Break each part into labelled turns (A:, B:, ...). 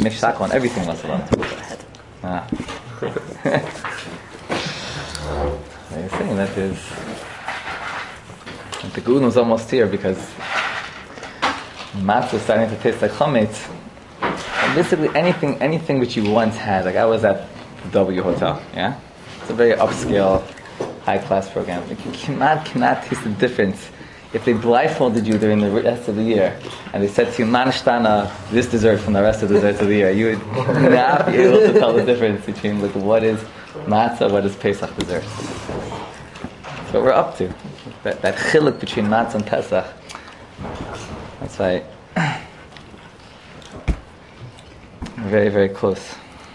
A: mishakal and everything was alone. You're saying that the Geula was almost here because matzah is starting to taste like chametz. And basically anything which you once had, like I was at the W Hotel, yeah? It's a very upscale, high-class program. Like you cannot taste the difference. If they blindfolded you during the rest of the year and they said to you, "Manishtana, this dessert from the rest of the desserts of the year," you would not be able to tell the difference between like what is matzah, what is Pesach dessert. That's what we're up to. That chiluk between matzah and Pesach. That's why we're very, very close.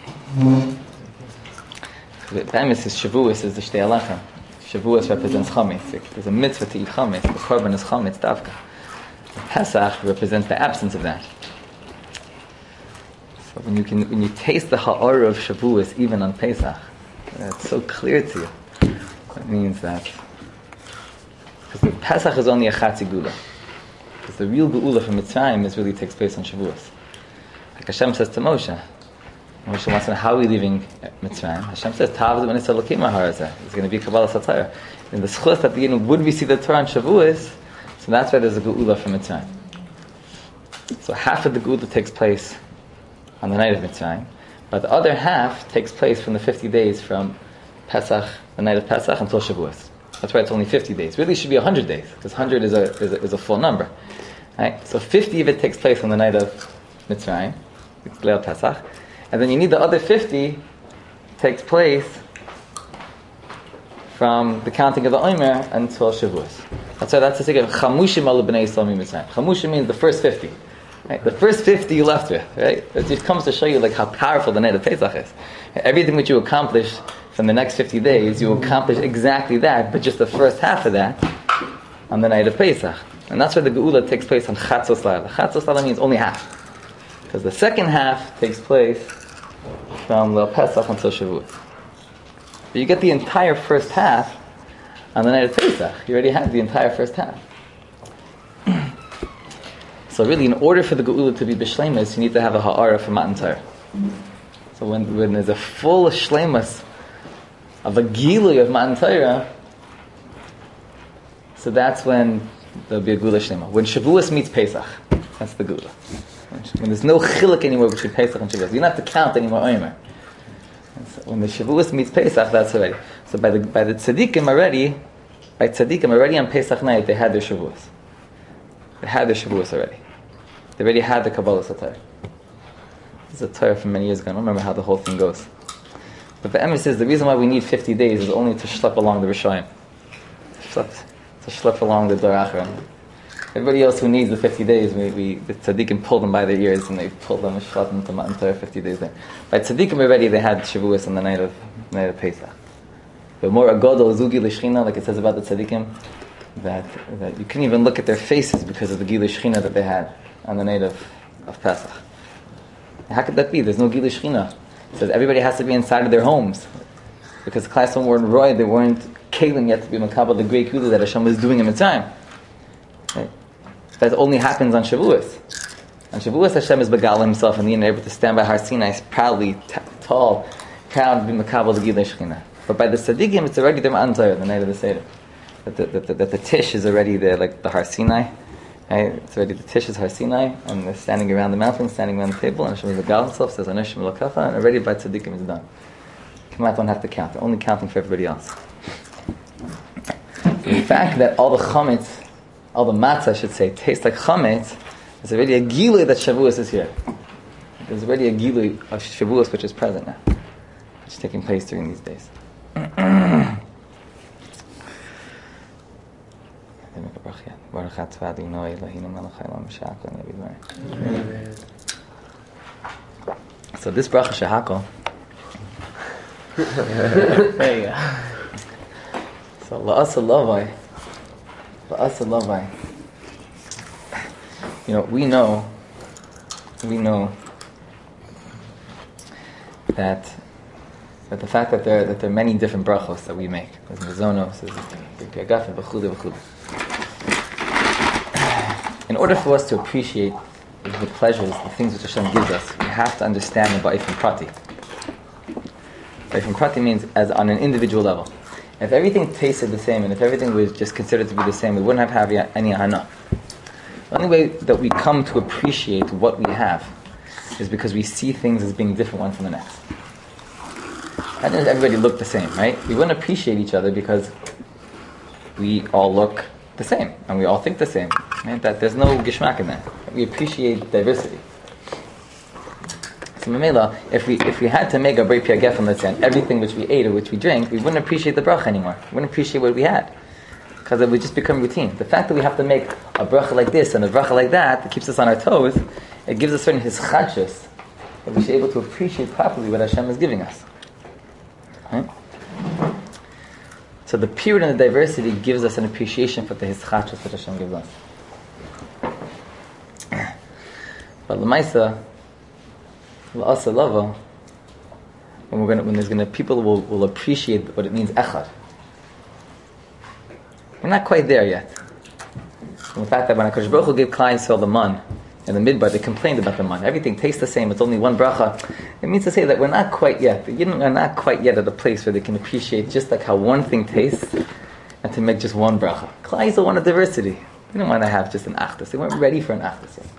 A: The premise is Shavuos is the Shtei Alechem. Shavuos represents chametz. There's a mitzvah to eat chametz. The korban is chametz davka. Pesach represents the absence of that. So when you taste the ha'ara of Shavuos even on Pesach, it's so clear to you. It means that because the Pesach is only a chatzi gula. Because the real geula from Mitzrayim really takes place on Shavuos. Like Hashem says to Moshe. Moshe wants to know how we're leaving Mitzrayim. Hashem says, "Tav when it's a lokim harazeh." It's going to be Kabbalah Satzara. In the schus at the beginning, would we see the Torah on Shavuos? So that's why there's a geula from Mitzrayim. So half of the geula takes place on the night of Mitzrayim, but the other half takes place from the 50 days from Pesach, the night of Pesach, until Shavuos. That's why it's only 50 days. Really, it should be 100 days because 100 is a full number. Right? So 50 of it takes place on the night of Mitzrayim, Leil Pesach. And then you need the other 50 takes place from the counting of the Omer until Shavuos. That's the secret. Chamushim ala b'nei Yisrael mi Mitzrayim. Chamushim means the first 50. Right? The first 50 you left with. Right? It just comes to show you like how powerful the night of Pesach is. Everything which you accomplish from the next 50 days, you accomplish exactly that, but just the first half of that on the night of Pesach. And that's where the Geula takes place on Chatzos Laila. Chatzos Laila means only half. Because the second half takes place from Leil Pesach until Shavuot. But you get the entire first half on the night of Pesach. You already have the entire first half. So really, in order for the Geula to be b'shleimus, you need to have a ha'ara from Matan Torah. So when there's a full shleimus of a gilui of Matan Torah, so that's when there'll be a Geula shlema. When Shavuos meets Pesach, that's the Geula. When there's no chiluk anymore between Pesach and Shavuos, you don't have to count anymore Omer. So when the Shavuos meets Pesach, that's already. So by the tzaddikim already on Pesach night, they had their Shavuos. They had their Shavuos already. They already had the Kabbalah Satar. This is a Torah from many years ago. I don't remember how the whole thing goes. But the emes is the reason why we need 50 days is only to schlep along the Rishayim. To schlep along the Dor Achron. Everybody else who needs the 50 days, the tzaddikim pull them by their ears and they pull them and schlep them to Matan Torah 50 days there. By tzaddikim already they had Shavuos on the night of Pesach. But more agodol zugi l'shchina, like it says about the tzaddikim, that you couldn't even look at their faces because of the Gilui Shechina that they had on the night of Pesach. How could that be? There's no Gilui Shechina. It says everybody has to be inside of their homes. Because the Klaisel weren't roy, they weren't kalim yet to be makabel the great Gilui that Hashem was doing in Mitzrayim. Right? That only happens on Shavuos. On Shavuos, Hashem is begal himself and they're able to stand by Har Sinai proudly, tall, proud to be makabel the Gilui Shechina. But by the Tzaddikim, it's already their Matan Torah, the night of the Seder. That the tish is already there, like the Har Sinai. Right? It's already the tish is Har Sinai, and they're standing around the mountain, standing around the table, and Hashem is begal himself, says Anashim Elokacha, and already by Tzaddikim is done. Kemat don't have to count; they're only counting for everybody else. The fact that all the chametz, all the matzah, I should say, taste like chametz, is already a gilui that Shavuos is here. There's already a gilui of Shavuos which is present now, which is taking place during these days. So this bracha shehakol. There you go. So la'asa lavai. We know that the fact that there are many different brachos that we make. There's mezonos, there's piagafa, v'chuda. In order for us to appreciate the pleasures, the things which Hashem gives us, we have to understand the Ba'ifim Prati. Ba'ifim Prati means as on an individual level. If everything tasted the same, and if everything was just considered to be the same, we wouldn't have any hana. The only way that we come to appreciate what we have is because we see things as being different one from the next. How does everybody look the same, right? We wouldn't appreciate each other because we all look the same, and we all think the same. Right? That there's no gishmak in that. We appreciate diversity. So Mamela, if we had to make a brei pia gefen, let's say, on everything which we ate or which we drank, we wouldn't appreciate the bracha anymore. We wouldn't appreciate what we had. Because it would just become routine. The fact that we have to make a bracha like this and a bracha like that keeps us on our toes. It gives us certain hischadshus that we should be able to appreciate properly what Hashem is giving us. Right? So the period and the diversity gives us an appreciation for the hischadshus that Hashem gives us. But l'maisa, l'asa lava, when people will appreciate what it means echad. We're not quite there yet. In fact, that when HaKadosh Baruch Hu gave Klal Yisrael the man in the midbar, they complained about the man. Everything tastes the same. It's only one bracha. It means to say that we're not quite yet. We're not quite yet at a place where they can appreciate just like how one thing tastes, and to make just one bracha. Klal Yisrael wanted diversity. They didn't want to have just an achdus. They weren't ready for an achdus yet.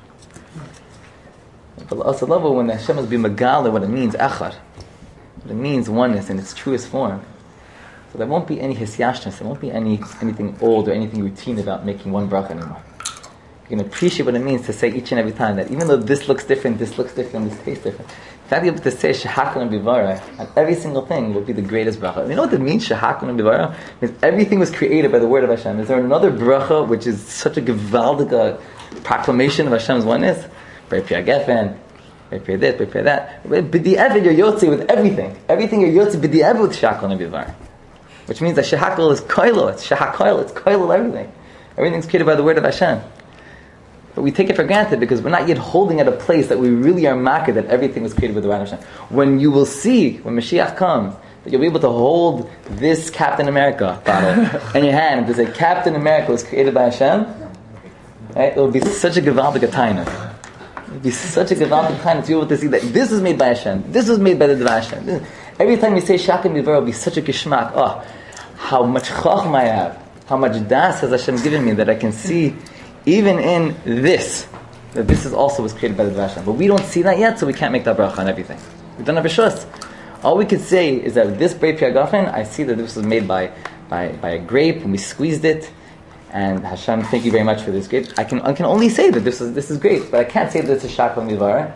A: But also love when the Hashem is be megala what it means echad, what it means oneness in its truest form. So there won't be any hisyashnas, there won't be anything old or anything routine about making one bracha anymore. You can appreciate what it means to say each and every time that even though this looks different, this tastes different, the fact that you have to say shehakol and bivara on every single thing will be the greatest bracha. You know what it means, shehakol and bivara? It means everything was created by the word of Hashem. Is there another bracha which is such a gewaldige proclamation of Hashem's oneness? Brei pia gefen, brei pia this, brei pia that. B'di'evet you're yotzi with everything. Everything you're yotzi b'di'evet with shehakol and bivara. Which means that shehakol is koilo, it's shehakoil, it's koilo everything. Everything's created by the word of Hashem. But we take it for granted because we're not yet holding at a place that we really are makir that everything was created with the word of Hashem. When you will see, when Mashiach comes, that you'll be able to hold this Captain America bottle in your hand and to say, Captain America was created by Hashem, right? It will be such a gewaldige taina. It will be such a gewaldige taina to be able to see that this is made by Hashem, this was made by the Dvar Hashem. Every time you say Shach and Bivara, will be such a gishmak. Oh, how much chachma I have, how much das has Hashem given me that I can see even in this, that this is also was created by the Dvar Hashem. But we don't see that yet, so we can't make that bracha on everything. We don't have a shus. All we could say is that this brei pia gefen, I see that this was made by a grape, and we squeezed it, and Hashem, thank you very much for this grape. I can only say that this is great, but I can't say that it's a Shach and Bivara.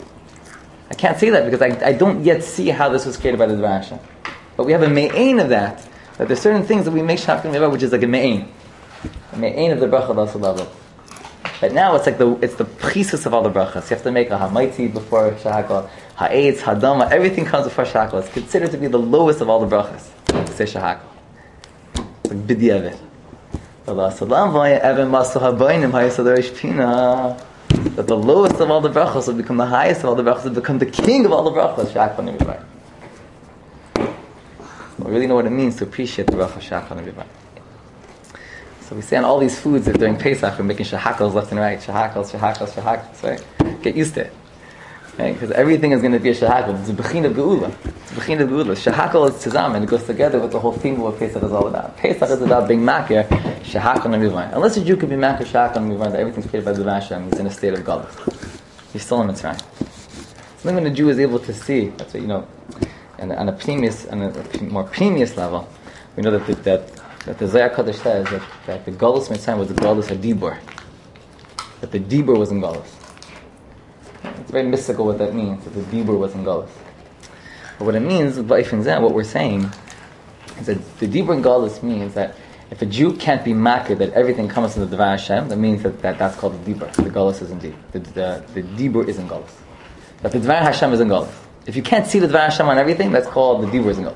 A: I can't say that because I don't yet see how this was created by the Dvar Hashem. But we have a me'ain of that there's certain things that we make Shach and Bivara, which is like a me'ain. A me'ain of the bracha of level. But now it's like it's the priestess of all the brachas. You have to make a hamaiti before shahakol, ha'etz, hadama, everything comes before shahakol. It's considered to be the lowest of all the brachas. To say shahakol. It's like b'di'evet. That the lowest of all the brachas will become the highest of all the brachas, will become the king of all the brachas, shahakol and b'di'evet. We really know what it means to appreciate the bracha shahakol and b'di'evet. So we say on all these foods that during Pesach we're making shahakals left and right, shahakals, right? Get used to it, right? Because everything is going to be a shahakal. It's a bechin of geula. It's a bechin of geula. Shahakal is tzazam, and it goes together with the whole theme of what Pesach is all about. Pesach is about being makir, shahakal and mivan. Unless a Jew can be makir, shahakal and mivan, that everything's created by the Hashem, he's in a state of galus. He's still in Mitzrayim. So when a Jew is able to see, that's what and on a more previous level, we know that the Zohar Kodesh says that the Golus Mitzrayim was the Golus HaDibur. That the Dibur was in Golus. It's very mystical what that means, that the Dibur was in Golus. But what it means, what we're saying, is that the Dibur in Golus means that if a Jew can't be makir that everything comes from the Dvar Hashem, that means that's called the Dibur. The Golus is in Dibur. The Dibur is in Golus. That the Dvar Hashem is in Golus. If you can't see the Dvar Hashem on everything, that's called the Dibur is in Golus.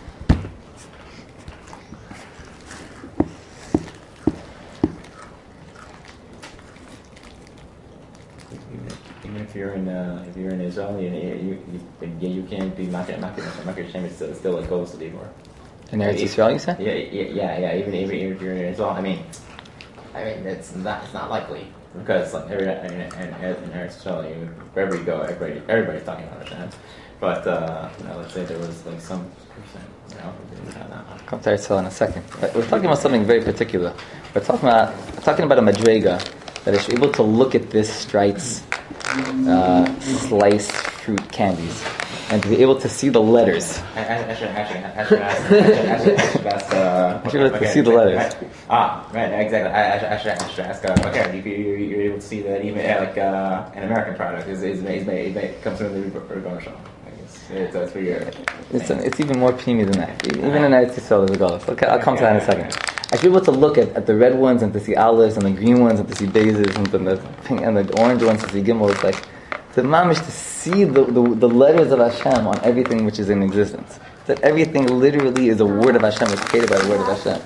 B: If you're in Israel, you can't be makir Hashem. It's still a goes to the Dibur.
A: In Eretz Yisrael, you say?
B: Yeah. Even if you're in Israel, I mean, I mean, it's not likely because like in Eretz Yisrael, wherever you go, everybody's talking about Hashem. But let's say there was like some percent,
A: I'll come to Eretz Yisrael in a second. But we're talking about something very particular. We're talking about a madrega that is able to look at this Strites sliced fruit candies and to be able to see the letters.
B: I should ask.
A: See the letters.
B: Right, exactly. I should ask. Okay, you're able to see that even an American product is made comes from the Ribono Shel Olam. That's for your.
A: It's even more puny than that. Even in Eretz Yisrael, there's a goal. Okay, I'll come to that in a second. I should be able to look at the red ones and to see olives and the green ones and to see bases and the pink and the orange ones to see gimel. It's like to mamish to see the letters of Hashem on everything which is in existence. That everything literally is a word of Hashem. It's created by the word of Hashem.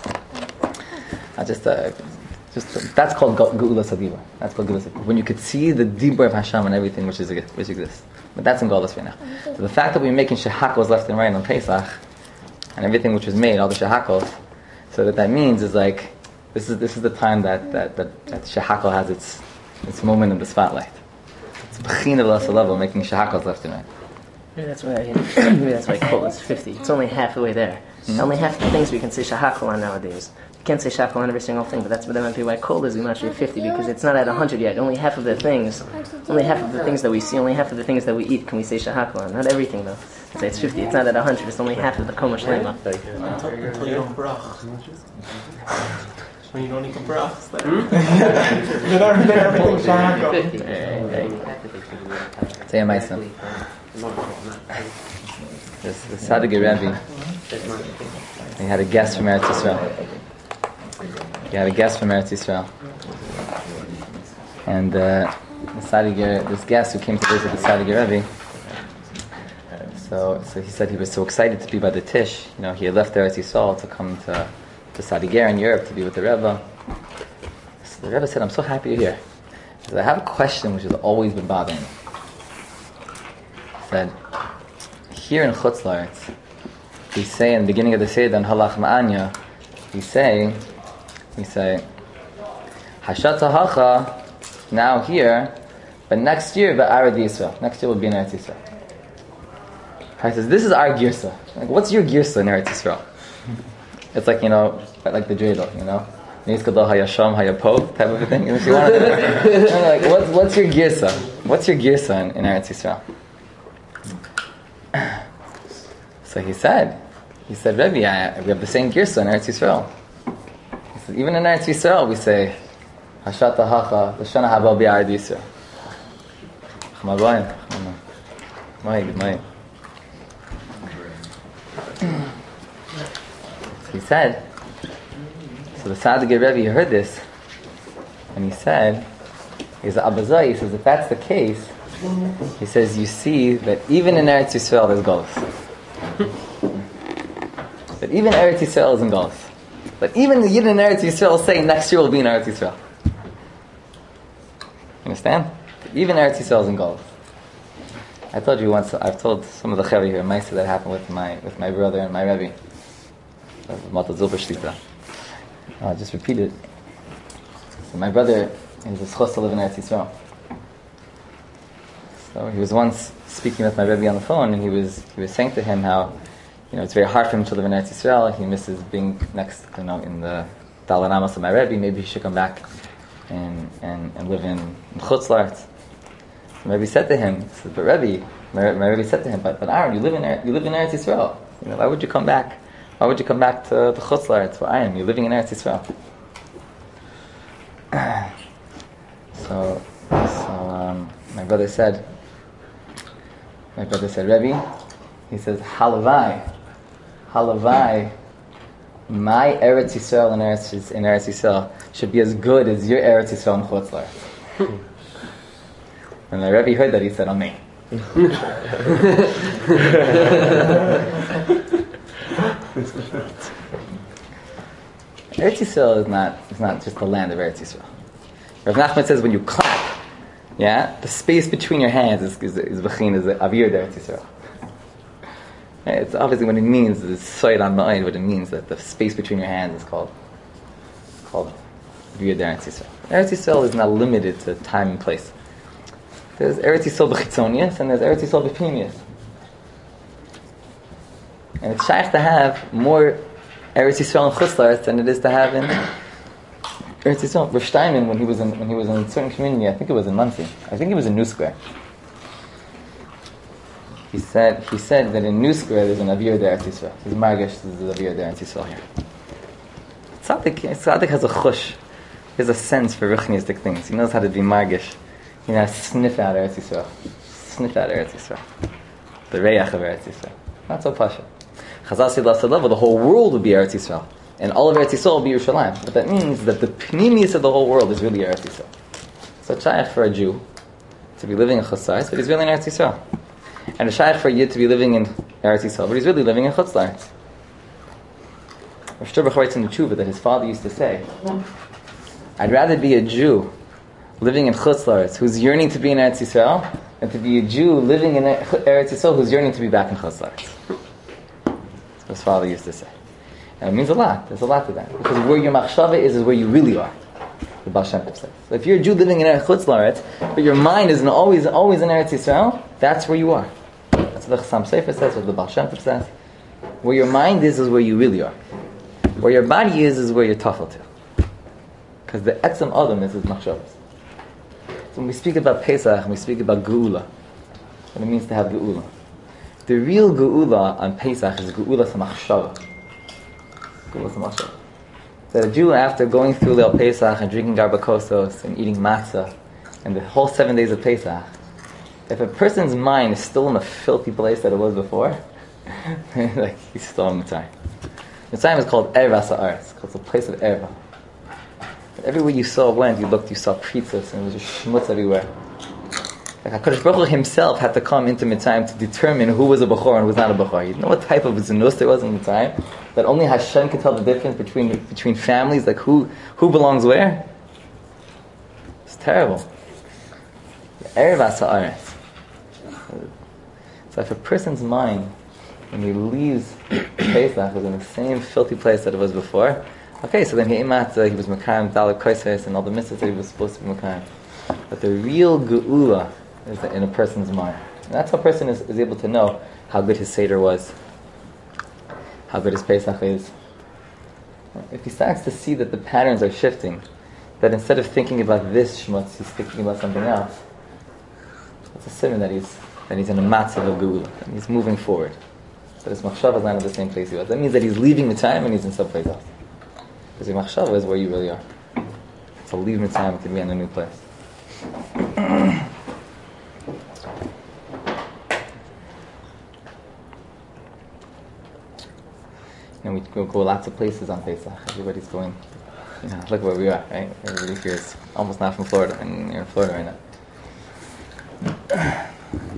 A: That's called Geula Sadiba. That's called Geula Sadiba. When you could see the dibur of Hashem on everything which exists. But that's in Golas right now. So the fact that we're making shehakos left and right on Pesach, and everything which was made, all the shehakos, so that means is like this is the time that shehakol has its moment in the spotlight. It's b'china v'lasalav making shehakos left and right.
C: Maybe that's why I call it 50. It's only half the way there. Only half the things we can say shehakol on nowadays. You can't say shachal on every single thing, but that's what might be why cold is actually 50, because it's not at 100 yet. Only half of the things that we see, only half of the things that we eat can we say shachal on. Not everything though. Say it's 50. It's not at 100. It's only half of the koma shlema.
D: Until you don't brach. When you don't eat the brach, then everything's shachal.
A: Say a ma'aseh. The Tzaddik Rebbe, he had a guest from Eretz Yisrael. And this guest who came to visit the Tzaddik Rebbe, so he said he was so excited to be by the Tish. He had left Eretz Yisrael to come to Sadiger in Europe to be with the Rebbe. So the Rebbe said, "I'm so happy you're here. He said, I have a question which has always been bothering me." He said, here in Chutz La'aretz, we say in the beginning of the Seder in Halach Ma'anya, we say, Hashat Hacha, now here, but next year, Ba'arad Yisrael. Next year will be in Eretz Yisrael. He says, this is our girsa. Like, what's your girsa in Eretz Yisrael? It's like, like the dreidel, Neis Gadol Hayasham Hayapov type of a thing. If you want to, like, what's your girsa? What's your girsa in Eretz Yisrael? So he said, Rebbe, we have the same girsa in Eretz Yisrael. He said, even in Eretz Yisrael we say, Hashat Hacha, L'shana Haba B'Yard Yisrael. Chamabayim. He said, so the Tzaddik Rebbe, he heard this, and he said, Abazai, he says, if that's the case, he says, you see that even in Eretz Yisrael there's Golus. That even Eretz Yisrael is in Golus. But even the Yidden in Eretz Yisrael say next year will be in Eretz Yisrael. Understand? Even Eretz Yisrael is in Golus. I told you once, I've told some of the Chavi here, a ma'aseh that happened with my brother and my Rebbe. Mata Zilber Shlita. I'll just repeat it. So my brother, he was supposed to live in Eretz Yisrael. So he was once speaking with my Rebbe on the phone, and he was saying to him how, it's very hard for him to live in Eretz Yisrael. He misses being next, in the Daled Amos of my Rebbe. Maybe he should come back and live in Chutz La'aretz. So my Rebbe said to him, "But Rebbe," my Rebbe said to him, "But Aaron, you live in Eretz Yisrael. Why would you come back? Why would you come back to the Chutz La'aretz where I am? You're living in Eretz Yisrael." So my brother said, Rebbe, he says, Halavai, my Eretz Yisrael in Eretz Yisrael should be as good as your Eretz Yisrael in Chutz La'aretz. When the Rebbe heard that, he said, Amen. Eretz Yisrael is not just the land of Eretz Yisrael. Rav Nachman says when you clap, the space between your hands is b'chin, is avir Eretz Yisrael. It's obviously what it means is soid on ma'ayin. What it means that the space between your hands is called via the Eretz Yisrael. Eretz Yisrael is not limited to time and place. There's Eretz Yisrael b'chitzonius and there's Eretz Yisrael b'pnimius. And it's shaykh to have more Eretz Yisrael in Chutz La'aretz than it is to have in Eretz Yisrael. Rav Steinman, when he was in a certain community, I think it was in Monsey, I think it was in New Square. He said that in New Square there's an Avir de Eretz Yisrael. He's margish, there's an Avir de Eretz Yisrael here. Tzaddik has a chush. He has a sense for ruchnistic things. He knows how to be margish. He knows how to sniff out Eretz Yisrael. Sniff out Eretz Yisrael. The reyach of Eretz Yisrael. Not so pasha. Chazal said last level, the whole world would be Eretz Yisrael. And all of Eretz Yisrael will be Yerushalayim. What that means is that the pnimius of the whole world is really Eretz Yisrael. So it's shaykh for a Jew to be living in Chutz La'aretz, but he's really in Eretz Yisrael. And a shaykh for a Yid to be living in Eretz Yisrael, but he's really living in Chutz La'aretz. Rav Shturbach writes in the Tshuva that his father used to say, I'd rather be a Jew living in Chutz La'aretz who's yearning to be in Eretz Yisrael than to be a Jew living in Eretz Yisrael who's yearning to be back in Chutz La'aretz. That's what his father used to say. And it means a lot. There's a lot to that. Because where your machshava is where you really are. The Baal Shem Tov says. So if you're a Jew living in Chutz La'aretz, but your mind is always in Eretz Yisrael, that's where you are. That's what the Chassam Sofer says, what the Baal Shem Tov says. Where your mind is where you really are. Where your body is where you're tafel to. Because the etzem adam is his machshavas. So when we speak about Pesach and we speak about Geula, what it means to have Geula. The real Geula on Pesach is Geula Samachshava. Geula Samachshava. That a Jew, after going through Leil Pesach and drinking garbakosos and eating matzah and the whole 7 days of Pesach, if a person's mind is still in the filthy place that it was before, like he's still in Mitzrayim. Mitzrayim is called Erva Sa'aretz. It's a place of Erva. Everywhere you went, you looked, you saw pizzas, and there was just schmutz everywhere. Like HaKadosh Baruch Hu himself had to come into Mitzrayim to determine who was a Bechor and who was not a Bechor. You know what type of zinus there was in Mitzrayim? That only Hashem could tell the difference between families, like who belongs where? It's terrible. Erva Sa'aretz. So if a person's mind, when he leaves Pesach, was in the same filthy place that it was before, okay, so then he was Mekayim, Dalek Koises, and all the mitzvahs that he was supposed to be Mekayim. But the real Geula is in a person's mind. And that's how a person is able to know how good his Seder was, how good his Pesach is. If he starts to see that the patterns are shifting, that instead of thinking about this shmutz, he's thinking about something else, it's a simon that he's in a matzav of Geula, and he's moving forward. So his machshava is not in the same place he was. That means that he's leaving the time and he's in someplace else. Because your machshava is where you really are. So leave Mitzrayim to be in a new place. And we go lots of places on Pesach. Everybody's going, look where we are, right? Everybody here is almost not from Florida, and you're in Florida right now.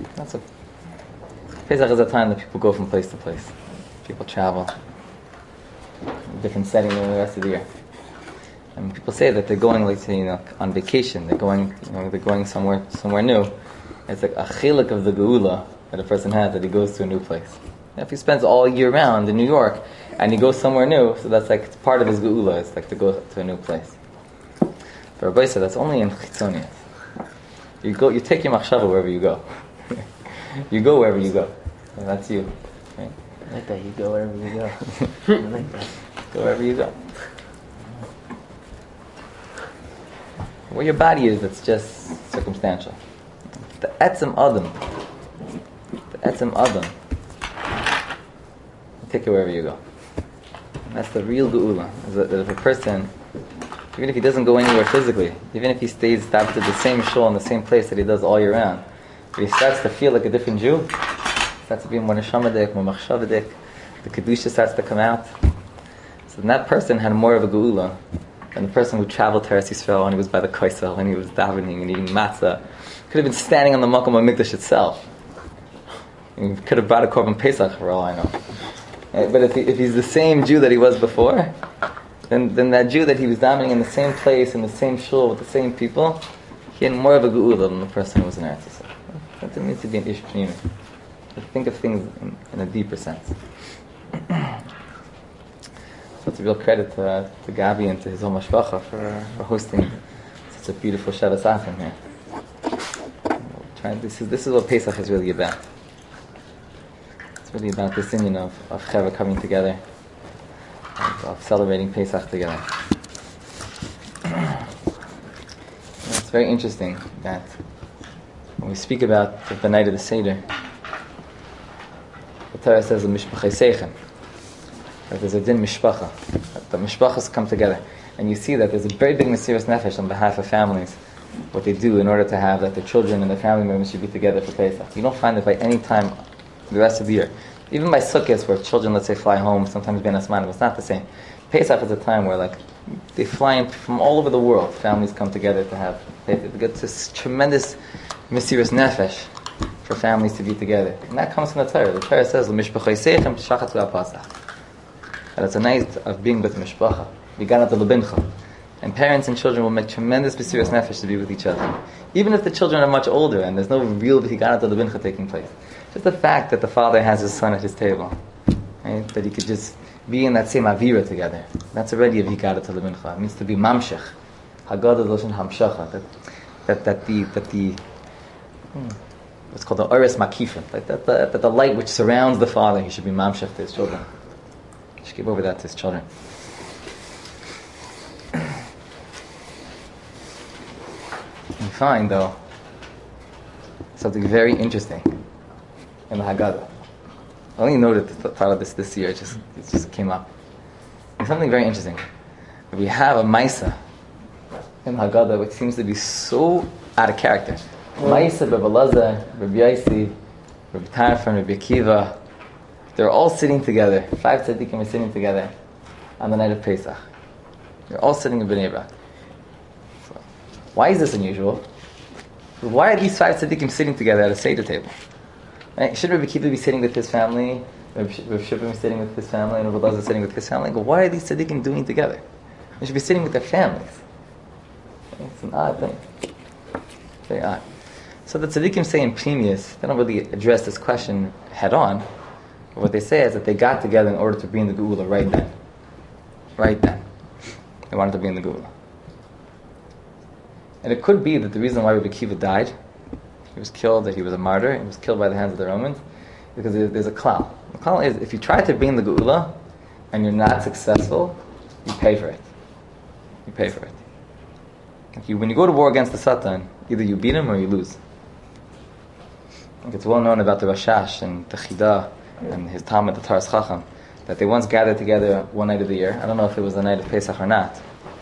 A: Pesach is a time that people go from place to place. People travel. Different setting than the rest of the year. And people say that they're going on vacation. They're going somewhere new. It's like a chiluk of the geula that a person has, that he goes to a new place. And if he spends all year round in New York and he goes somewhere new, so that's like it's part of his geula. It's like to go to a new place. But Rabbi said that's only in chitzonius. You take your machshava wherever you go. You go wherever you go. And that's you. Right?
C: I like that, you go wherever you go. I like that.
A: Go wherever you go. Where your body is, it's just circumstantial. The etzem adam. Take it wherever you go. And that's the real geula. Is that if a person, even if he doesn't go anywhere physically, even if he stays stopped at the same shul in the same place that he does all year round, but he starts to feel like a different Jew, starts to be more neshamadik, more machshavadik, the kedusha starts to come out. So then that person had more of a geula than the person who traveled to Eretz Yisrael and he was by the Kaisel and he was davening and eating matzah. Could have been standing on the Makom HaMikdash itself. He could have brought a Korban Pesach for all I know. But if he's the same Jew that he was before, then that Jew that he was davening in the same place, in the same shul, with the same people, he had more of a geula than the person who was in Eretz Yisrael. That doesn't need to be an ish pnimi. Think of things in a deeper sense. So it's a real credit to Gabi and to his whole mashpacha for hosting such a beautiful Shabbos Afim here. This is what Pesach is really about. It's really about this union of Chevra coming together, of celebrating Pesach together. It's very interesting that when we speak about the night of the Seder, the Torah says the Mishpachei Seichem, that there's a din mishpacha, that the mishpachas come together, and you see that there's a very big Mesiras Nefesh on behalf of families, what they do in order to have that the children and the family members should be together for Pesach. You don't find it by any time the rest of the year. Even by Sukkot, where children, let's say, fly home, sometimes Ben Asmanim, it's not the same. Pesach is a time where, like, they fly in from all over the world. Families come together to have Pesach. They get this tremendous Mesiras Nefesh for families to be together. And that comes from the Torah. The Torah says, L'mishpachei seichem shachat le'apasach. That it's a night of being with mishpacha. Viganat lebincha. And parents and children will make tremendous Mesiras Nefesh to be with each other. Even if the children are much older and there's no real Viganat lebincha taking place. Just the fact that the father has his son at his table. Right? That he could just be in that same avira together. That's already a Viganat lebincha. It means to be mamshech. Haggadah loshen hamshacha. That the what's called the oris makifin. Like that the light which surrounds the father, he should be mamshech to his children. He should give over that to his children. You find, though, something very interesting in the Haggadah. I only noted the thought of this year. It just came up. There's something very interesting. We have a Maisa in the Haggadah which seems to be so out of character. Maisa, Rabbi Elazar, Rabbi Yaisi, Rabbi Tarfon, Rabbi Akiva, they're all sitting together. 5 tzaddikim are sitting together on the night of Pesach. They're all sitting in Bnei Brak. Why is this unusual? Why are these 5 tzaddikim sitting together at a Seder table? Right? Should Rabbi Akiva be sitting with his family? Rabbi Shimon be sitting with his family? And Rabbi Elazar sitting with his family? But why are these tzaddikim doing together? They should be sitting with their families. It's an odd thing. Very odd. So the tzaddikim say in Pnimius, they don't really address this question head on. But what they say is that they got together in order to bring the Geula right then. Right then. They wanted to bring the Geula. And it could be that the reason why Rabbi Akiva died, he was killed, that he was a martyr, he was killed by the hands of the Romans, because there's a klal. The klal is, if you try to bring the Geula and you're not successful, you pay for it. You pay for it. When you go to war against the Satan, either you beat him or you lose. It's well known about the Rashash and the Chidah and his Talmud, the Taras Chacham, that they once gathered together one night of the year. I don't know if it was the night of Pesach or not.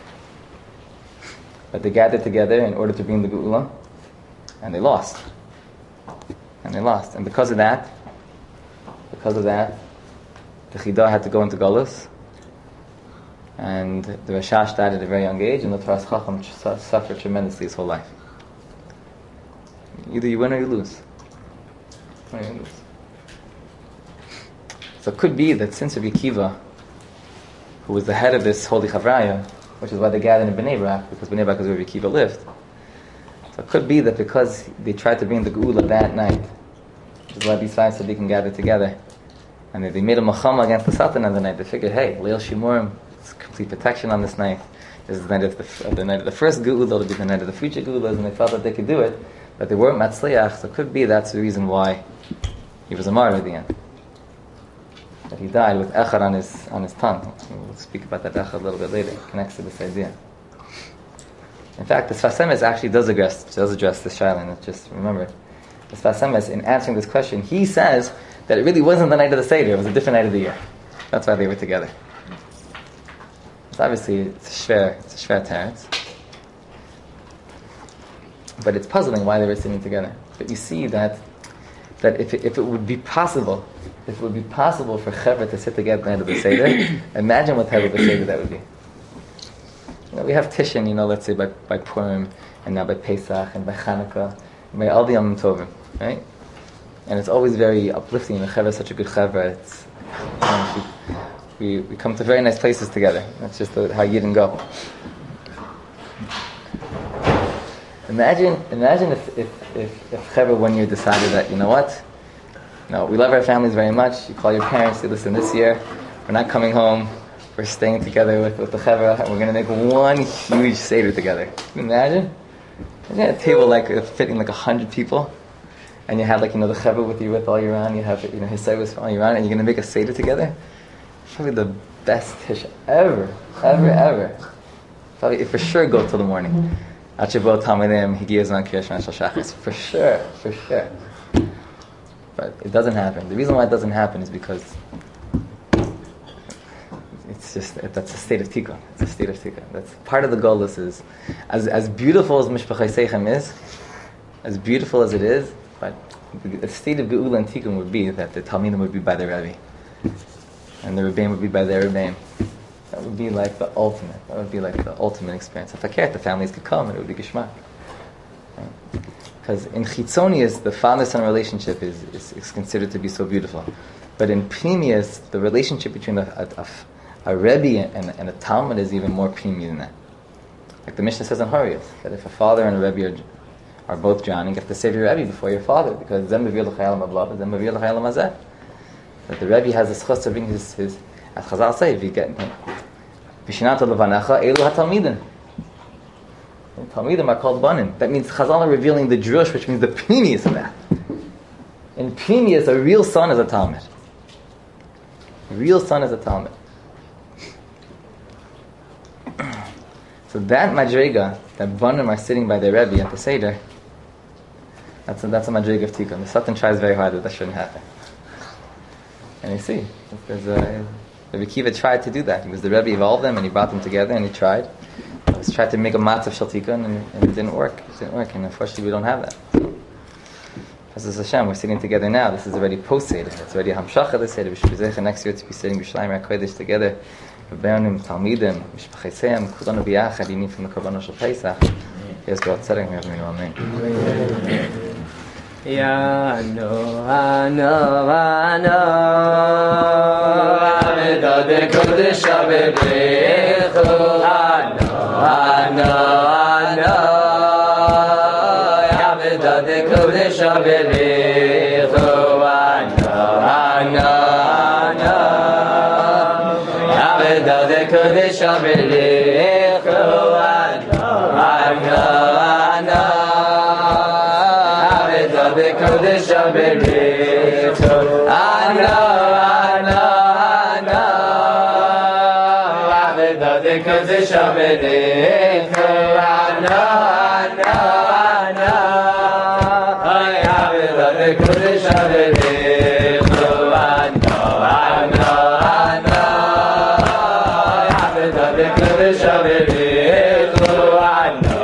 A: But they gathered together in order to bring the Geula, and they lost. And because of that, the Chidah had to go into Golus, and the Rashash died at a very young age, and the Taras Chacham suffered tremendously his whole life. Either you win or you lose. So it could be that since Rabbi Akiva, who was the head of this holy Chavraya, which is why they gathered in Bnei Brak, because Bnei Brak is where Rabbi Akiva lived. So it could be that because they tried to bring the Geula that night, which is why these 5 tzaddikim gathered together, and they made a machama against the Satan on the night. They figured, hey, Leil Shimurim, it's complete protection on this night. This is the night of the first Geula, it'll be the night of the future Geulas, and they felt that they could do it, but they weren't Matzliach, so it could be that's the reason why he was a martyr at the end. That he died with echad on his tongue. We'll speak about that echad a little bit later. It connects to this idea. In fact, the Sfas Emes actually does address this shaila. Just remember, the Sfas Emes, in answering this question, he says that it really wasn't the night of the Seder; it was a different night of the year. That's why they were together. It's obviously it's a shver teretz, but it's puzzling why they were sitting together. But you see that if it would be possible. If it would be possible for Chevra to sit together at the end of the Seder, imagine what type of a Seder that would be. We have Tishin, let's say by Purim, and now by Pesach, and by Chanukah, and by all the Yom Tovim, right? And it's always very uplifting. The Chevra is such a good Chevra. We come to very nice places together. That's just how Yidden go. Imagine if Chevra one year decided that, you know what? No, we love our families very much. You call your parents, say, listen, this year, we're not coming home. we're staying together with the Chevra, and we're going to make one huge Seder together. Can you imagine? Imagine a table fitting 100 people, and you have the Chevra with you with all year round, you have his service all year round, and you're going to make a Seder together? Probably the best Tish ever. Probably for sure go till the morning. Achavo Talmidim, he gives on Kriyash Shal Shachas. For sure. But it doesn't happen. The reason why it doesn't happen is because that's a state of tikkun. It's a state of tikkun. That's part of the golus is, as beautiful as Mishpachai Seichem is, as beautiful as it is, but the state of Geula and tikkun would be that the Talmidim would be by their Rebbe, and the Rebbeim would be by their Rebbeim. That would be the ultimate. That would be the ultimate experience. If I cared, the families could come and it would be Geshmak. Because in Chitzonius, the father-son relationship is considered to be so beautiful. But in Pnimius, the relationship between a Rebbe and a Talmud is even more premium than that. Like the Mishnah says in Harius, that if a father and a Rebbe are both drowning, you have to save your Rebbe before your father, because Zem Mevir L'Chayel Mavlav and Zem Mevir L'Chayel Mazeh. That the Rebbe has the schus to bring his as Chazal say, Vishinata Levanecha Elu HaTalmidim. Talmidim are called Banim. That means Chazal are revealing the drush, which means the Pnimius of that. In Pnimius, a real son is a Talmud. A real son is a Talmud. So that Madrega, that Banim are sitting by their Rebbe at the Seder, that's a Madrega of Tikkun. The Satan tries very hard that shouldn't happen. And you see, the Rebbe Kiva tried to do that. He was the Rebbe of all of them, and he brought them together, and he tried. He tried to make a matzav shel tikkun, and it didn't work. And unfortunately, we don't have that. This is Hashem. We're sitting together now. This is already post Seder. It's already Hamshacha the Seder. Next year to be sitting B'Shalayim HaKodesh together. Rebbeinu, Talmidim, Mishpachei Seim, Kulanu B'Yachad, Yinin from the Korbanos Shel Pesach. Yes, God, Tzedek, Amen.
C: Ya no, Amida de Kodesh Abebecho. Ano, Amida de Kodesh Abebecho. Ano, Amida de Kodesh Abebecho. The Kodesh Abebecho, Ano, Aveda the Kodesh Abebecho, Ano, Aveda the Kodesh Abebecho, Ano, Aveda the Kodesh Abebecho, Ano.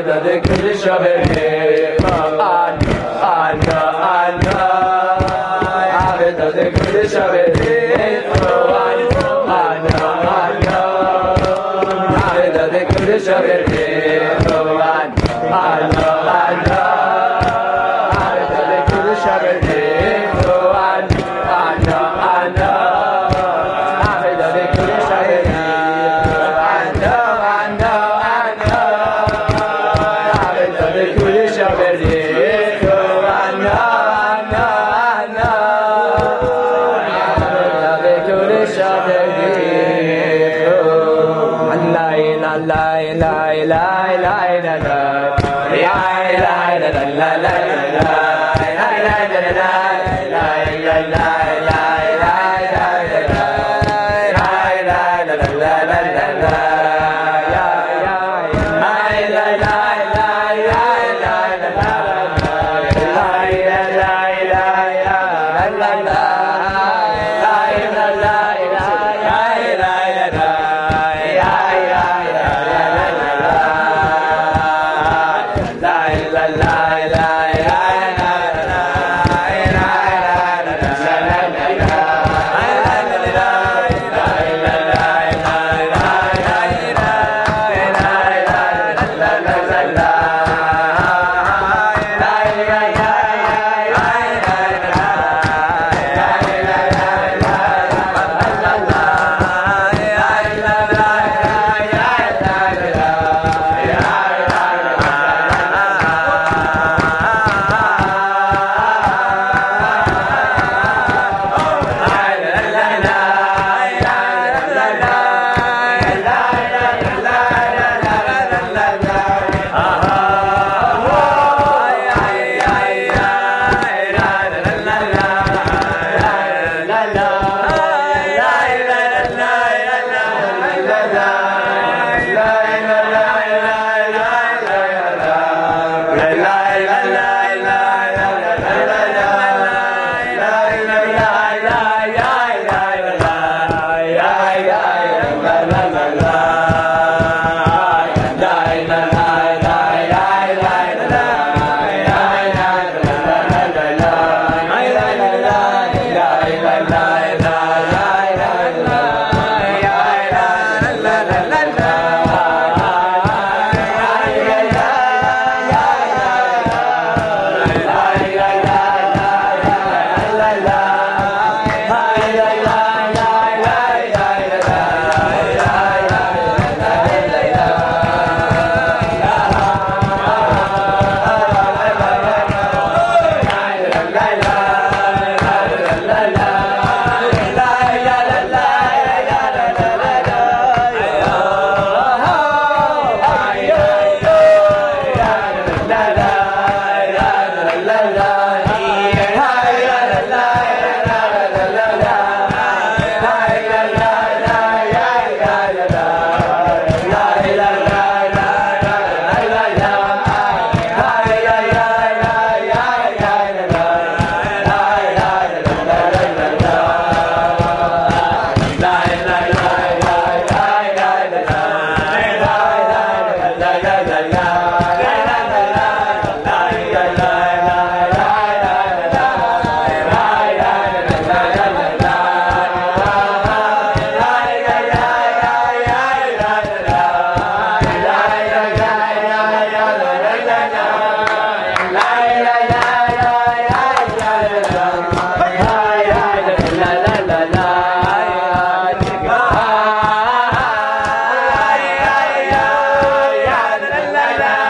E: la la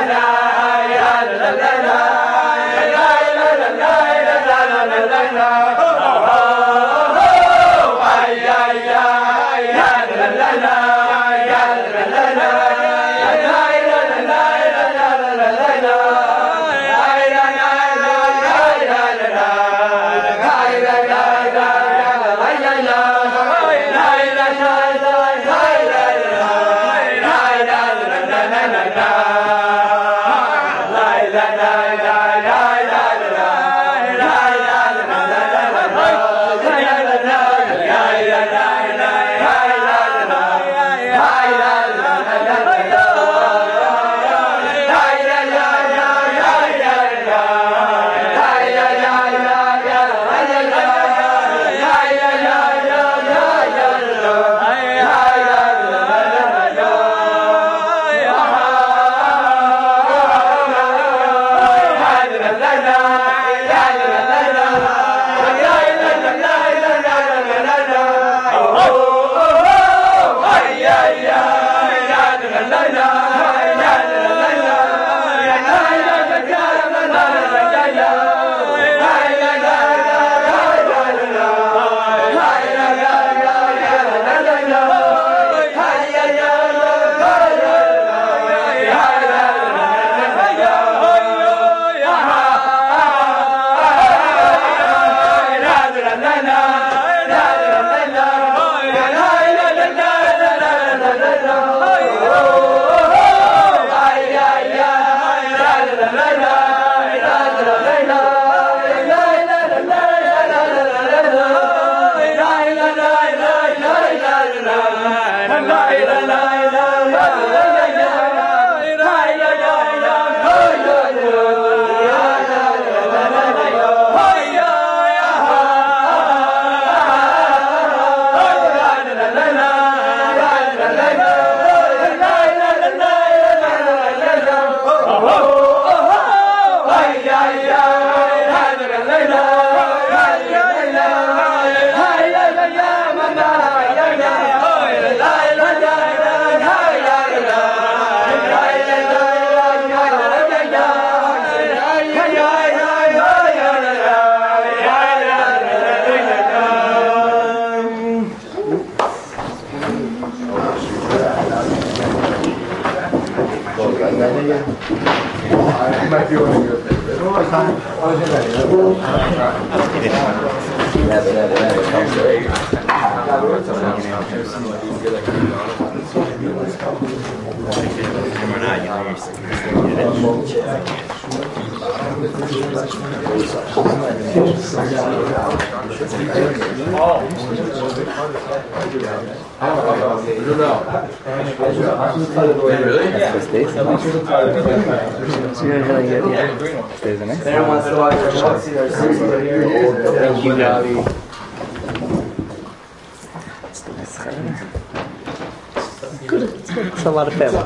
C: It's a lot of family.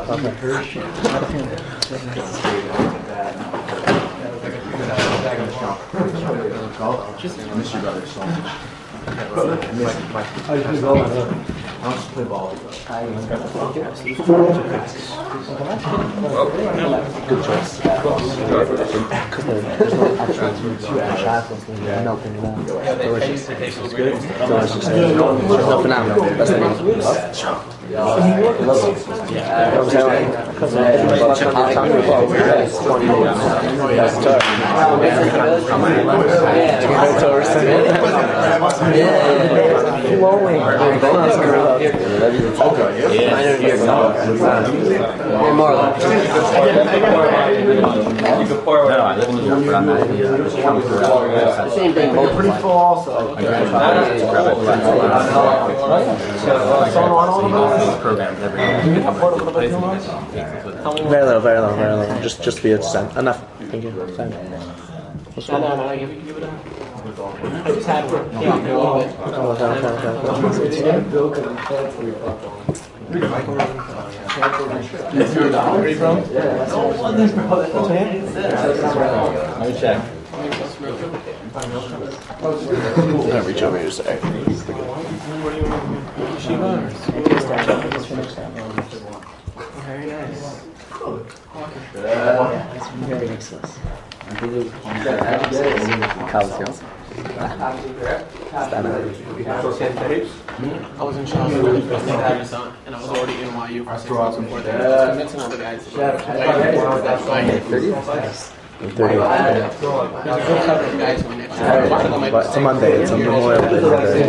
E: Miss you brother so much. I'll just play ball. Good choice. Because there's no actual melting it out. Delicious. It's good. Delicious. No, phenomenal. That's the name.
C: Same thing.
E: Pretty full also.
C: Very low, very low, very low. Just be a cent. Enough. Thank you. Cent.
D: No, give it up. I just had one. Yeah, a little bit.
A: Let me check.
C: I'm gonna reach over here to say.
D: Very nice.
C: It's very excellent.
A: Calcium.
D: I was in Charlotte and I was already in YU for 6 months before that. I was convincing all the guys to go.
A: There's
D: There's a good couple of guys who
E: It's a Monday. It's a Memorial Day.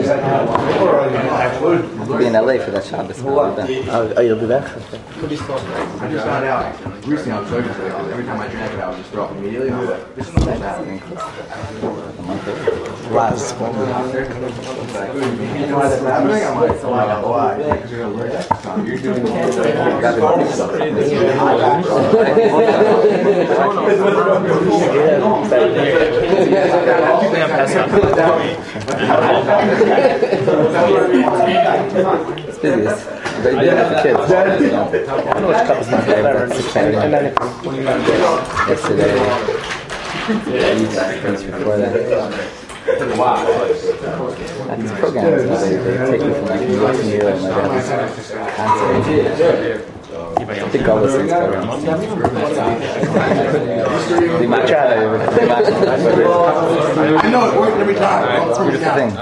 A: I'll be in LA for that Shabbos.
E: Oh, you'll be back? Okay.
F: I just found out recently on social media because every time I drank it, I would just throw up immediately. I was like, this is not bad.
E: Laz.
F: You know why that's happening? I'm like, why? Because you're allergic. You're doing
A: It's busy. It's very busy with the kids.
E: I know which cup is my favorite.
A: Yesterday. Before that. At these programs, they take you from like New York to New York, like that. I think all those things programs.
F: I know it worked every time.
A: It's a beautiful thing.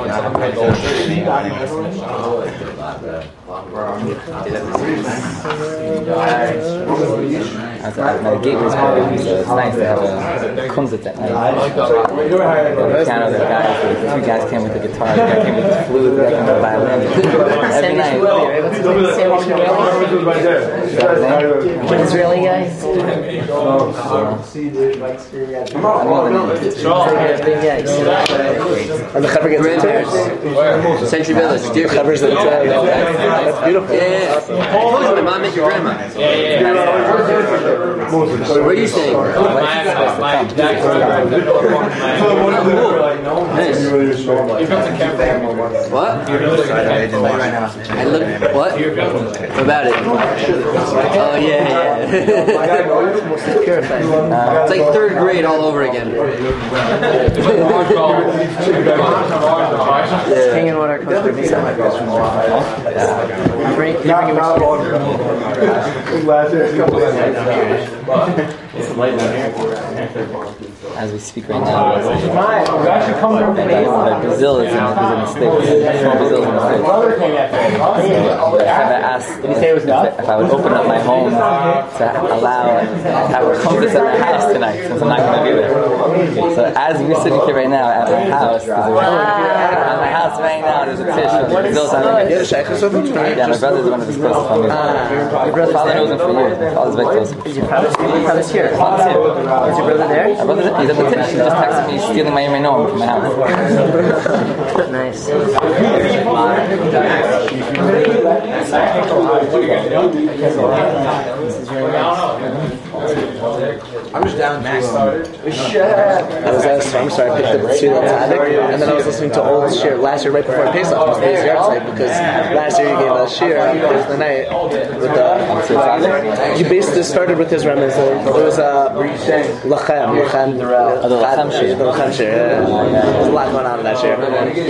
A: My gate was playing, so it's nice to have a concert that night. The piano, the guys, the three guys came with the guitar, the guy came with the flute, the guy came with the violin. Every night.
C: Israeli guy?
E: And the Chaver gets it too?
G: Century Village.
E: The Chaver's it too. That's beautiful.
G: Yeah. I told you my mom met your grandma. Where are you staying? What? I look. What? What about it? Oh yeah. It's like third grade all over again.
C: Hanging water comes from Visa.
A: As we speak right now, Brazil is in the States. Brazil is in the States. If I asked if I would open up my home to allow have a conference at my house tonight, since I'm not going to be there. So as we're sitting here right now at my house, at my house right now, there's a fish from Brazil. Yeah, my brother's one of his closest family. My father knows him for years. My father's very close.
C: Is your father's here?
A: My father's here.
C: Is your brother there?
A: My brother's he's at the tish. He just texted me stealing my email from my house.
C: Nice.
F: I'm just down to
E: I was at a song, so I picked up the Tzvila Tzadik, and then I was listening to old shir last year right before Pesach was today's yard because last year you gave us shir on Thursday night with the you basically started with his remez. It was Lachem shir. The Lachem shir. There's a lot going on in that shir.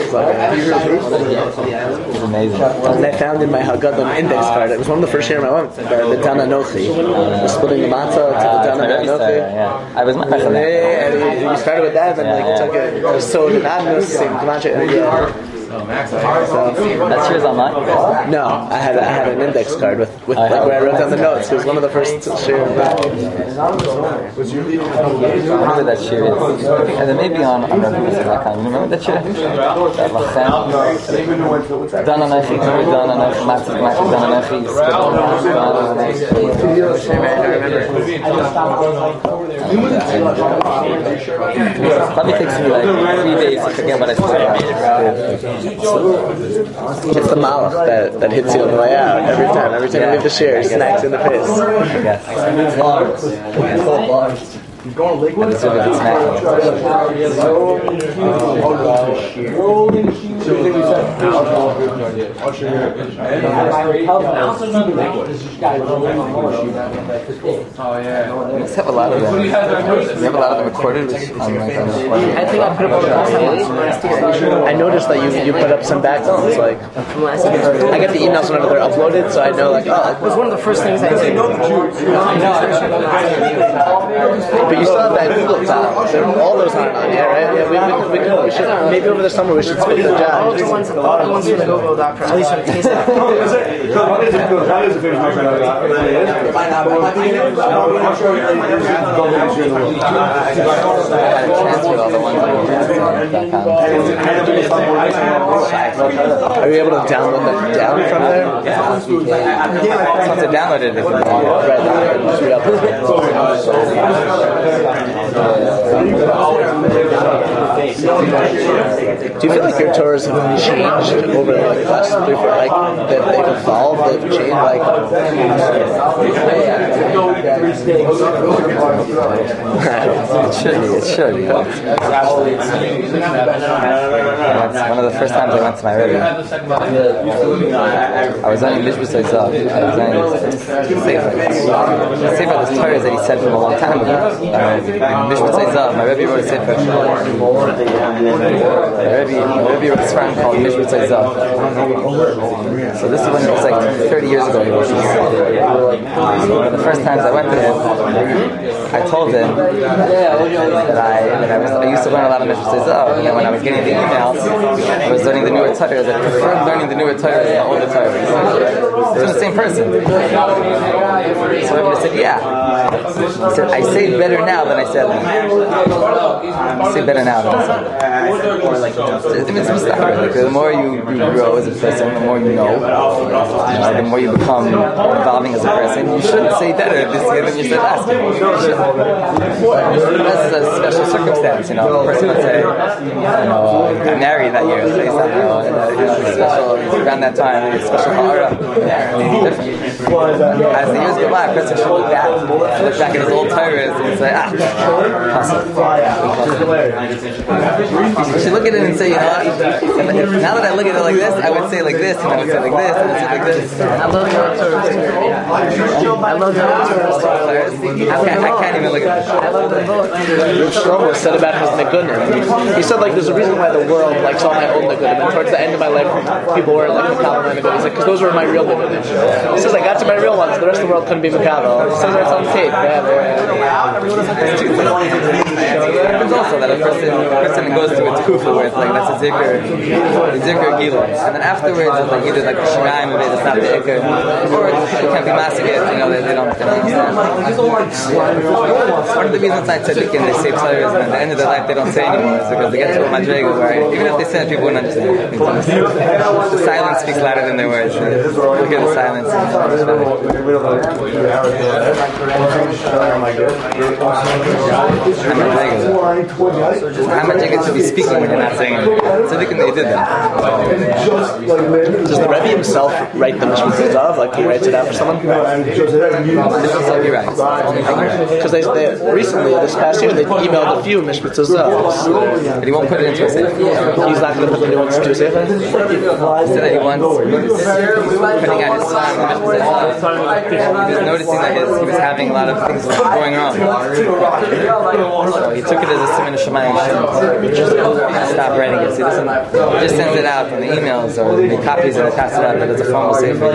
A: It's amazing.
E: And I found in my Haggadah index card. It was one of the first shirim I went. The Dana Nochi, splitting the matzah to the Dana Nochi.
A: Yeah, I was my
E: And you started with that, and like took it was so unanimous.
A: That shir's online?
E: No, I had an index card with like where I wrote down the notes. It was one of the first shir.
A: I remember that shir is, and then maybe on Rabbis.com. You remember that shir? That Lachem. Dan Anachi, Dan Anachi, Matzah, Dan Anachi, Probably takes me like 3 days to forget what I spoke about.
E: It's the malach that hits you on the way out every time. Every time you leave the shir, snacks in the face.
A: Yes.
F: He's going to Lakewood?
A: And the Zubik gets mad.
F: Oh, yeah.
A: We must have a lot of them. We have a lot of them recorded.
C: I think I put up all the last year.
E: I noticed that you put up some backgrounds, like
C: From last year.
E: I get the emails whenever they're uploaded, so I know like
C: It was one of the first things I did.
E: but you still have that Google tab. All those aren't on here, right? Yeah, we should maybe over the summer we should split the job.
C: All the ones from the Google Doc, at least for the taste of it.
E: Are you able to download them down from there?
A: Once you download it, they can
E: Do you feel like your tours have changed over like the last 3 4 like that they've evolved, they've changed like
A: it should. One of the first times I went to my Rebbe, I was on Mishbusay Zav. I was on Sefer. Sefer, this Torah that he said from a long time ago. Mishbusay Zav, my Rebbe wrote a Sefer. My Rebbe wrote a song called Mishbusay Zav. So this is when it was like 30 years ago he wrote this. One of the first times I went to him, I told him that I used to learn a lot of Mishbusay Zav, and then when I was getting the emails, I was learning the newer Torah. I preferred learning the newer Torah than the older Torah. It's the same person. So I said, yeah. He said, I say better now than I said then. I say better now than I said then. The more you grow as a person, the more you know, the more you become evolving as a person. You shouldn't say better this year than you said last year. That's a special circumstance, The person would say, I married that year, say something, special, around that time, a special ha'ara. As the years go by, a person should look back at his old Torahs and say, you should look at it and say, now that I look at it like this, I would say like this, and I would say like this, and I would say like this.
C: I love the old Torahs too. I love the old Torahs too.
A: I can't even look at it.
C: I love the book.
E: Shlomo said about his Nigunim. He said like there's a reason why the world likes all my old Nigunim, and towards the end of my life people were like Makabel my Nigunim. He's like, because those were my real Nigunim. He says I got to my real ones, the rest of the world couldn't be Makabel. He says it's on tape.
A: It's also that a person goes to a tkufa where it's like that's a zikr gila, and then afterwards it's like either like shemaim or it's not the ikr, or it can't be massive. They don't understand. One of the reasons I said they say players and at the end of their life they don't say anymore is because they get to a madrega where even if they said people wouldn't understand. The silence speaks louder than their words. Look at the silence. How much you get to be speaking when you're not saying anything? So they did that.
E: Does the Rebbe himself write the Mishbusay Zav? Like he writes it out for someone?
A: This is what he writes.
E: Because they recently, this past year, they emailed a few Mishbusay Zavs.
A: But he won't put it into a sefer.
E: He's not going to put the new ones into a sefer?
A: He said that he wants putting out his song. He was noticing that he was having a lot of things going wrong. So he took it as a siman of Shemayim. Stop writing it. So he just sends it out from the emails or the copies and pass it out, but it's a formal sefer.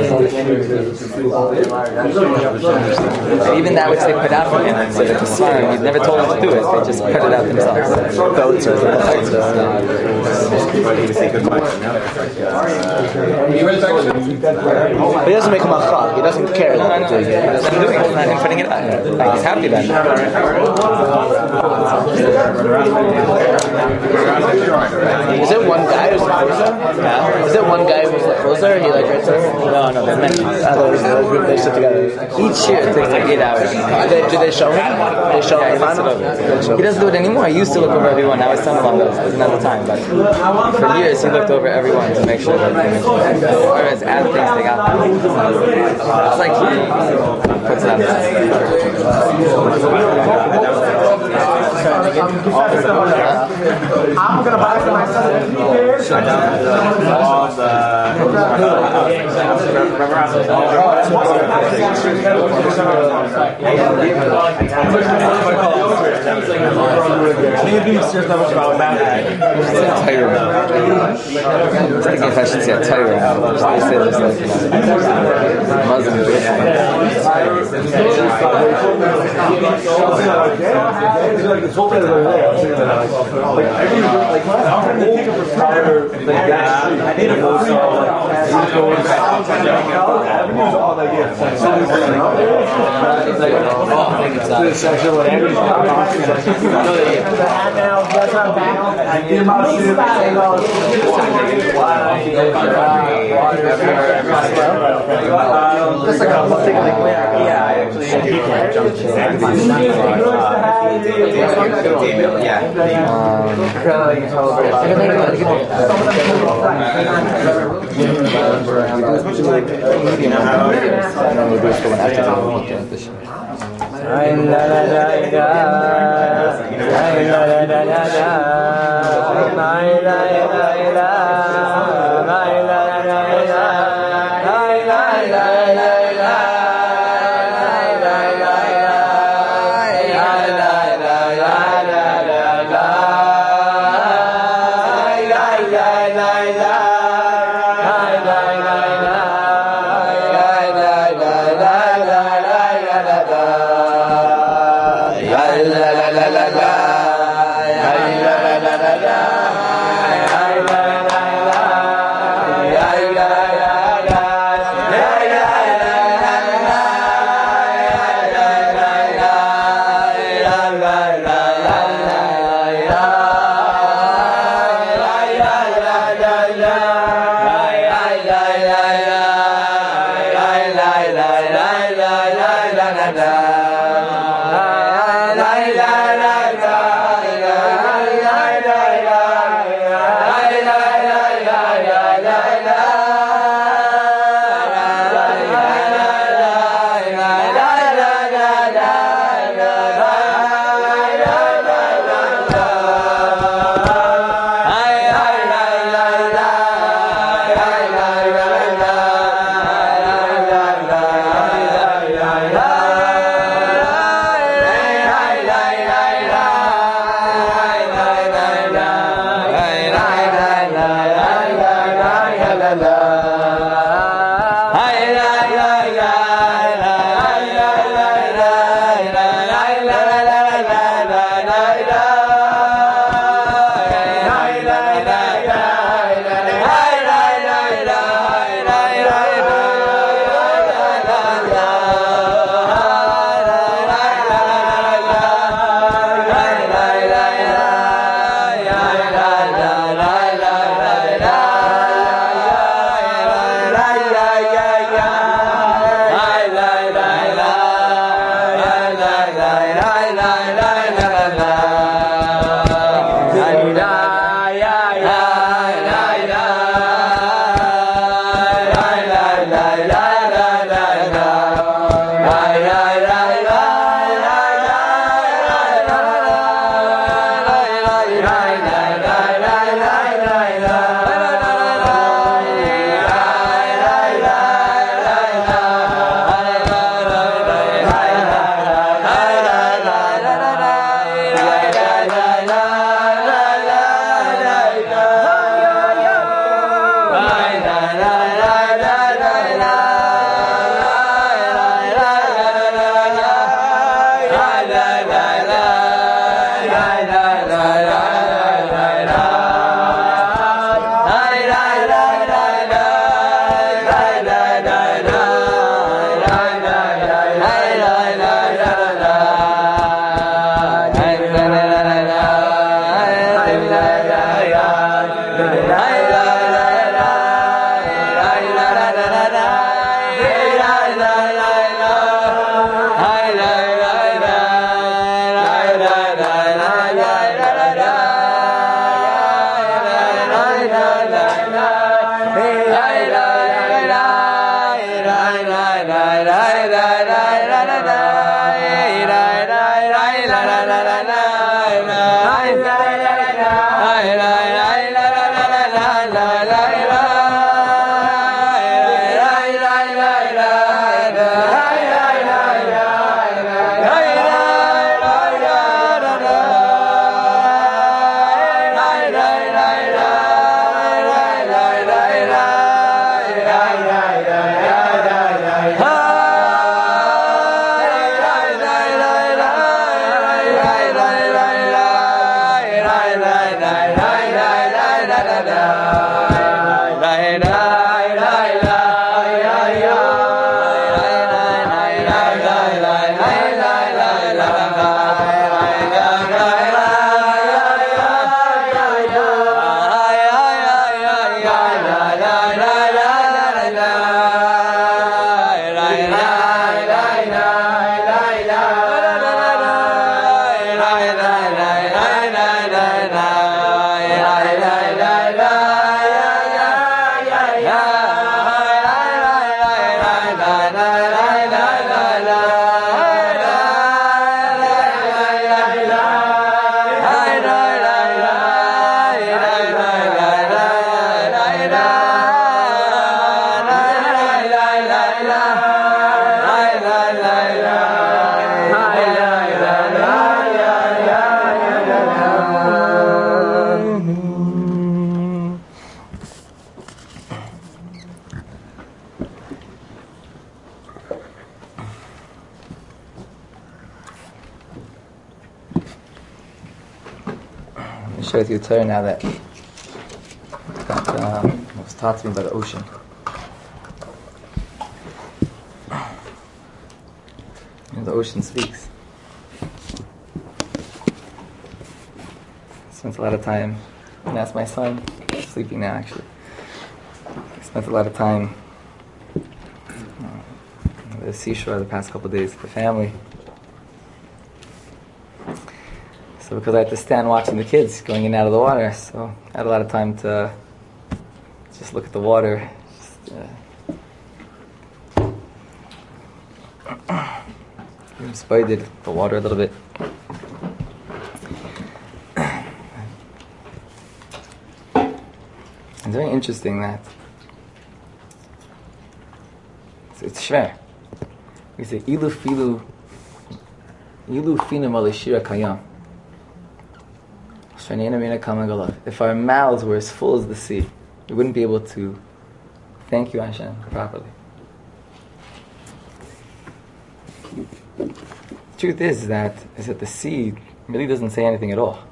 A: Even that which they put out for him, so the Kisvarim, he never told them to do it. They just put it out themselves.
E: But he doesn't make a machak. He doesn't care.
A: No. He's not doing it. He's not even putting it out. He's happy about it.
E: Is it one guy who's the closer?
A: Yeah.
E: Is it one guy who's the closer? He like writes it?
A: No, they're many.
E: They sit together.
A: Each year it takes like 8 hours.
E: Do they show him? They show him the final?
A: He doesn't do it anymore. He used to look over everyone. Now his son-in-law does. There's another time. But for years he looked over everyone to make sure that whereas add things they got. It's like he puts it out.
H: gonna buy for myself.
A: If I should say a Torah, I say this like Muslim.
H: la la la la la la la la
A: share with you a Torah now that was taught to me by the ocean. And the ocean speaks. I spent a lot of time, and that's my son, he's sleeping now actually. I spent a lot of time at the seashore the past couple of days with the family. So because I had to stand watching the kids going in and out of the water, so I had a lot of time to just look at the water. Spied the water a little bit. It's very interesting that it's shver. We say ilu finu malishira kayam. If our mouths were as full as the sea, we wouldn't be able to thank you, Hashem, properly. The truth is that the sea really doesn't say anything at all.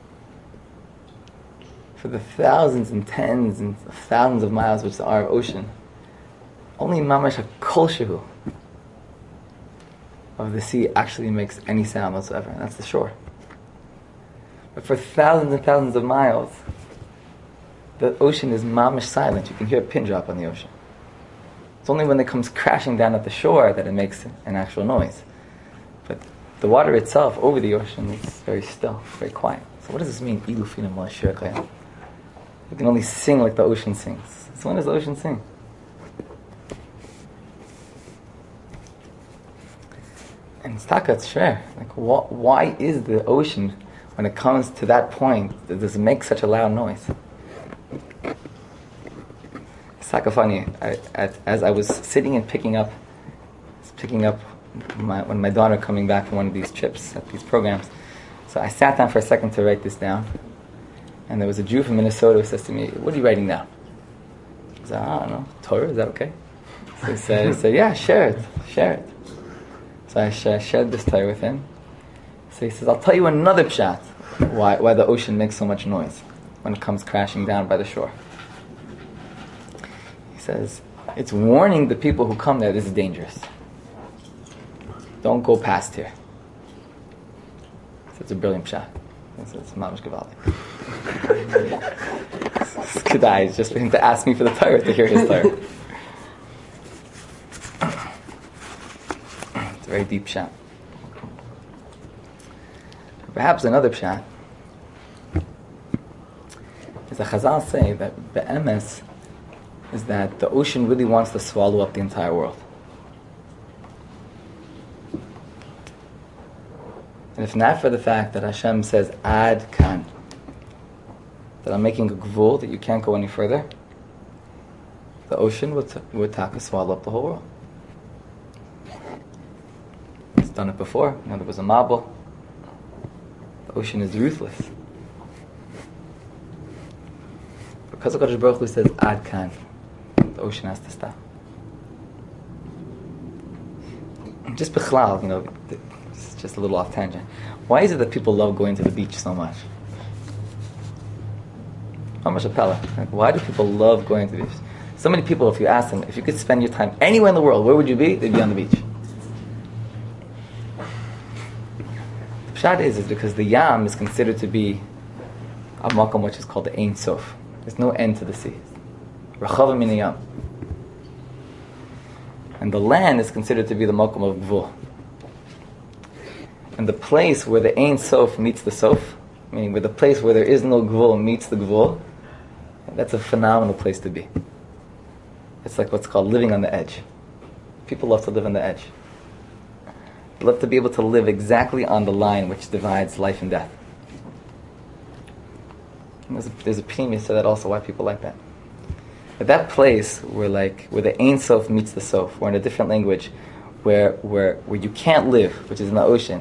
A: For the thousands and tens and thousands of miles which are of ocean, only mamash hakol shehu of the sea actually makes any sound whatsoever, and that's the shore. But for thousands and thousands of miles, the ocean is mamish silent. You can hear a pin drop on the ocean. It's only when it comes crashing down at the shore that it makes an actual noise. But the water itself over the ocean is very still, very quiet. So what does this mean? You can only sing like the ocean sings. So when does the ocean sing? And it's taka, it's shver. Like, why is the ocean, when it comes to that point, does it make such a loud noise? It's taka funny. As I was sitting and picking up when my daughter coming back from one of these trips at these programs, so I sat down for a second to write this down, and there was a Jew from Minnesota who says to me, "What are you writing down?" I said, "I don't know, Torah, is that okay?" So he said, "Yeah, share it. So I shared this Torah with him. So he says, "I'll tell you another pshat why the ocean makes so much noise when it comes crashing down by the shore." He says, "It's warning the people who come there, this is dangerous. Don't go past here." So it's a brilliant pshat. It's mamash gevaldik. It's kedai, it's just for him to ask me for the Torah, to hear his Torah. It's a very deep pshat. Perhaps another pshat is that Chazal say that be'emes is that the ocean really wants to swallow up the entire world. And if not for the fact that Hashem says ad kan, that I'm making a gvul that you can't go any further, the ocean would taka swallow up the whole world. It's done it before. There was a mabul. The ocean is ruthless. Because HaKadosh Baruch Hu says ad kan, the ocean has to stop. Just bichlal, it's just a little off tangent. Why is it that people love going to the beach so much? How much appella? Why do people love going to the beach? So many people, if you ask them, if you could spend your time anywhere in the world, where would you be? They'd be on the beach. The pshat is because the yam is considered to be a makom which is called the Ein Sof. There's no end to the sea. Rachava min yam. And the land is considered to be the makom of gvul. And the place where the Ein Sof meets the Sof, meaning where the place where there is no gvul meets the gvul, that's a phenomenal place to be. It's like what's called living on the edge. People love to live on the edge. They love to be able to live exactly on the line which divides life and death. And there's a premium to that also, why people like that. But that place where the Ein Sof meets the Sof, or in a different language, where you can't live, which is in the ocean,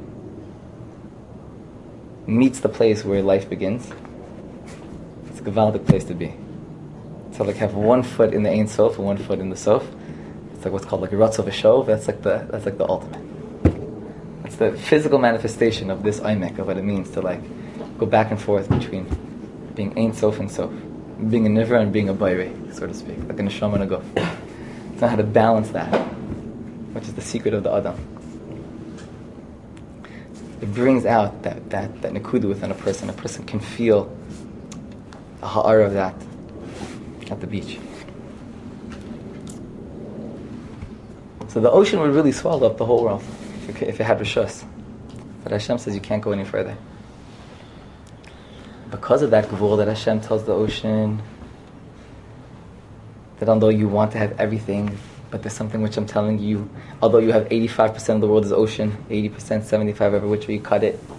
A: meets the place where life begins, it's a gewaldic place to be. So have one foot in the Ein Sof and one foot in the Sof. It's like what's called like a Ratzov Shov. That's like the ultimate. the physical manifestation of this Aimek, of what it means to like go back and forth between being Ein Sof and Sof, being a Nivra and being a Bayre, so to speak, like a Neshama and a Guf. It's not how to balance that, which is the secret of the Adam. It brings out that Nekuda within a person. A person can feel a ha'ara of that at the beach. So the ocean would really swallow up the whole world if it had Rishus. But Hashem says you can't go any further. Because of that Gvul that Hashem tells the ocean that although you want to have everything, but there's something which I'm telling you, although you have 85% of the world is ocean, 80%, 75%, every which way you cut it,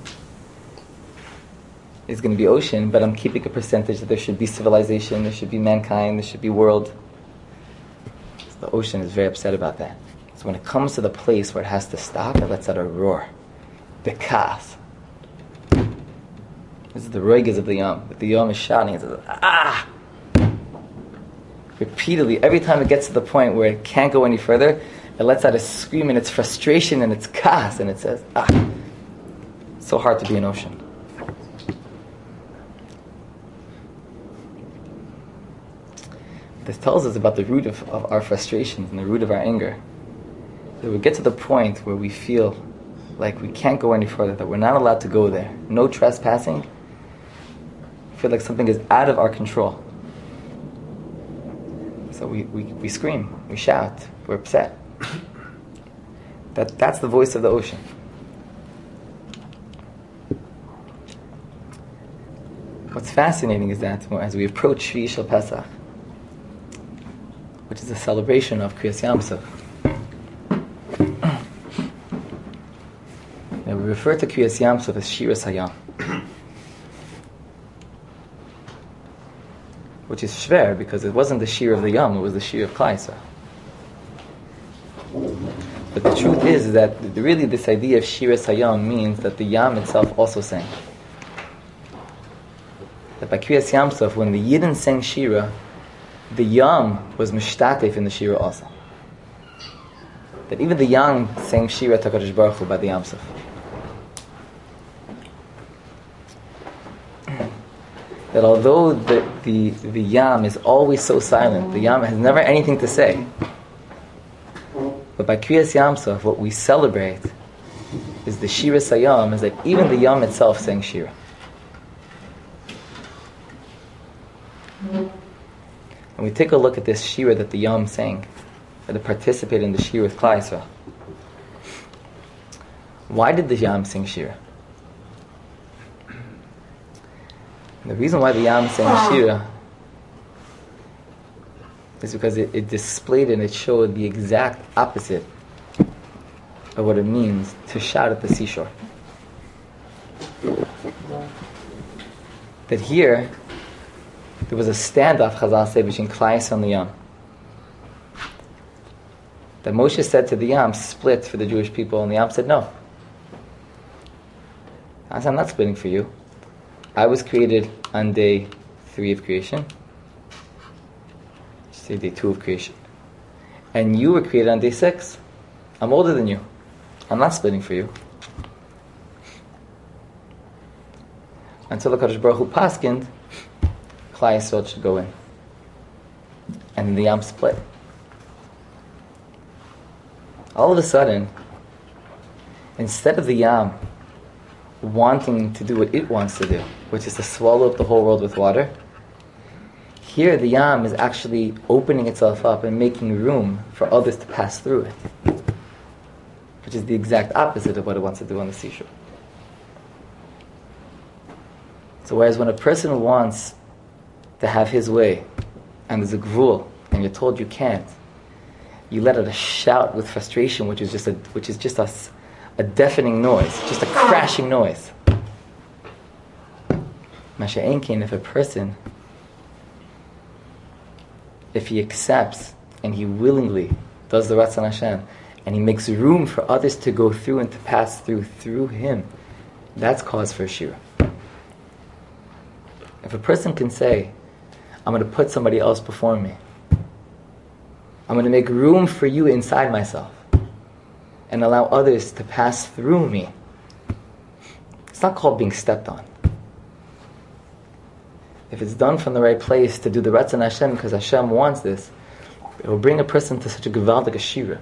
A: is going to be ocean, but I'm keeping a percentage that there should be civilization, there should be mankind, there should be world. So the ocean is very upset about that. So when it comes to the place where it has to stop, it lets out a roar. Bekas. This is the roigas of the Yam. But the Yam is shouting, it says, ah! Repeatedly, every time it gets to the point where it can't go any further, it lets out a scream in its frustration and its kas, and it says, ah! It's so hard to be an ocean. This tells us about the root of our frustrations and the root of our anger. That we get to the point where we feel like we can't go any further, that we're not allowed to go there. No trespassing. Feel like something is out of our control. So we scream, we shout, we're upset. That's the voice of the ocean. What's fascinating is that as we approach Shvi Shel Pesach, which is a celebration of Kriyas Yam Suf, we refer to Kriyas Yam Suf as Shiras Hayam, which is shver because it wasn't the shir of the Yam, it was the shir of Klal Yisrael. But the truth is that really this idea of Shiras Hayam means that the Yam itself also sang. That by Kriyas Yam Suf, when the Yidden sang Shira, the Yam was mishtatef in the Shira also. That even the Yam sang Shira to HaKadosh Baruch Hu by the Yam Suf. That although the Yam is always so silent, the Yam has never anything to say. But by Kriyas Yam Suf, what we celebrate is the Shira Sayam, is that even the Yam itself sang Shira. And we take a look at this Shira that the Yam sang, that it participated in the Shira with Klal Yisrael. Why did the Yam sing Shira? The reason why the Yam sang Shira is because it displayed and it showed the exact opposite of what it means to shout at the seashore. That here, there was a standoff, Chazal say, between Klal Yisrael and the Yam. That Moshe said to the Yam, split for the Jewish people, and the Yam said, no. I said, I'm not splitting for you. I was created on day 3 of creation. Say day 2 of creation. And you were created on day 6. I'm older than you. I'm not splitting for you. Until the Kadosh Baruch Hu paskind, Klal Yisrael should go in. And the Yam split. All of a sudden, instead of the Yam wanting to do what it wants to do, which is to swallow up the whole world with water, here the Yam is actually opening itself up and making room for others to pass through it, which is the exact opposite of what it wants to do on the seashore. So whereas when a person wants to have his way, and there's a gvul, and you're told you can't, you let out a shout with frustration, which is just a deafening noise, just a crashing noise. Masha Enkin, if a person, if he accepts and he willingly does the Ratzon Hashem, and he makes room for others to go through and to pass through him, that's cause for Shira. If a person can say, I'm going to put somebody else before me, I'm going to make room for you inside myself, and allow others to pass through me, It's not called being stepped on. If it's done from the right place to do the Ratzon Hashem because Hashem wants this, it will bring a person to such a gewaldige shira.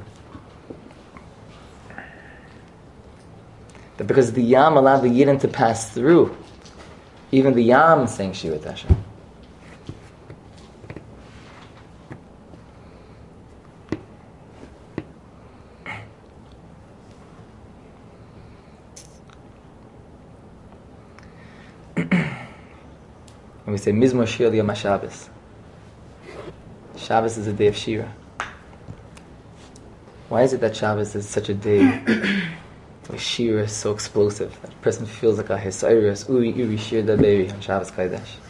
A: That because the Yam allowed the Yidden to pass through, even the Yam is saying shira to Hashem. And we say Mizmor Shir Yom HaShabbos. Shabbos is a day of Shira. Why is it that Shabbos is such a day where Shira is so explosive that a person feels like a Hisayrus, Uri Shir Daberi on Shabbos Kodesh?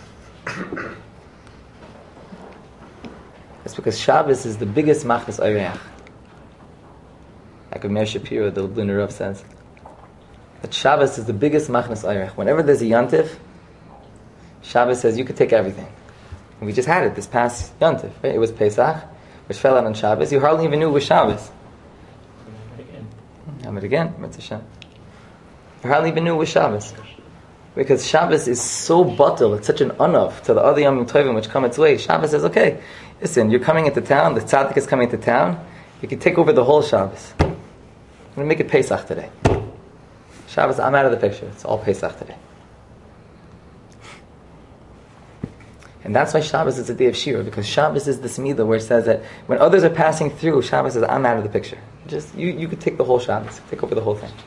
A: It's because Shabbos is the biggest Machnas Oreach. Like Meir Shapiro, the Lubliner Rav, says that Shabbos is the biggest Machnas Oreach. Whenever there's a Yantif, Shabbos says you could take everything. And we just had it this past Yontif, right? It was Pesach, which fell out on Shabbos. You hardly even knew it was Shabbos. Have it again, Mitzvah Shem. You hardly even knew it was Shabbos. Because Shabbos is so batal, it's such an unav to the other Yom Tovim which come its way. Shabbos says, okay, listen, you're coming into town, the tzaddik is coming into town, you can take over the whole Shabbos. I'm going to make it Pesach today. Shabbos, I'm out of the picture. It's all Pesach today. And that's why Shabbos is a day of Shira, because Shabbos is this midah where it says that when others are passing through, Shabbos says, I'm out of the picture. Just, you could take the whole Shabbos, take over the whole thing.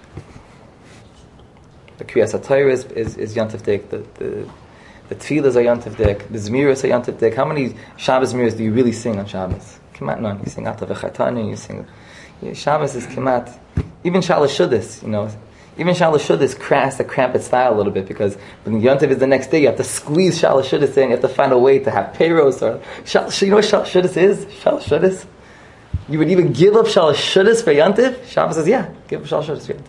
A: The Kriyas HaTorah is Yontif Dik, the Tefillas are Yontif Dik, the Zmiros are Yontif Dik. How many Shabbos Zmiros do you really sing on Shabbos? Kemat none. You sing Atav V'Chatani, you sing... Shabbos is Kemat. Even Shalosh Shuddis, even Shalosh Shuddis has to cramp its style a little bit because when Yontif is the next day, you have to squeeze Shalosh Shuddis in, you have to find a way to have payros or... You know what Shalosh Shuddis is? Shalosh Shuddis? You would even give up Shalosh Shuddis for Yontif? Shabbos says, yeah, give up Shalosh Shuddis for Yontif.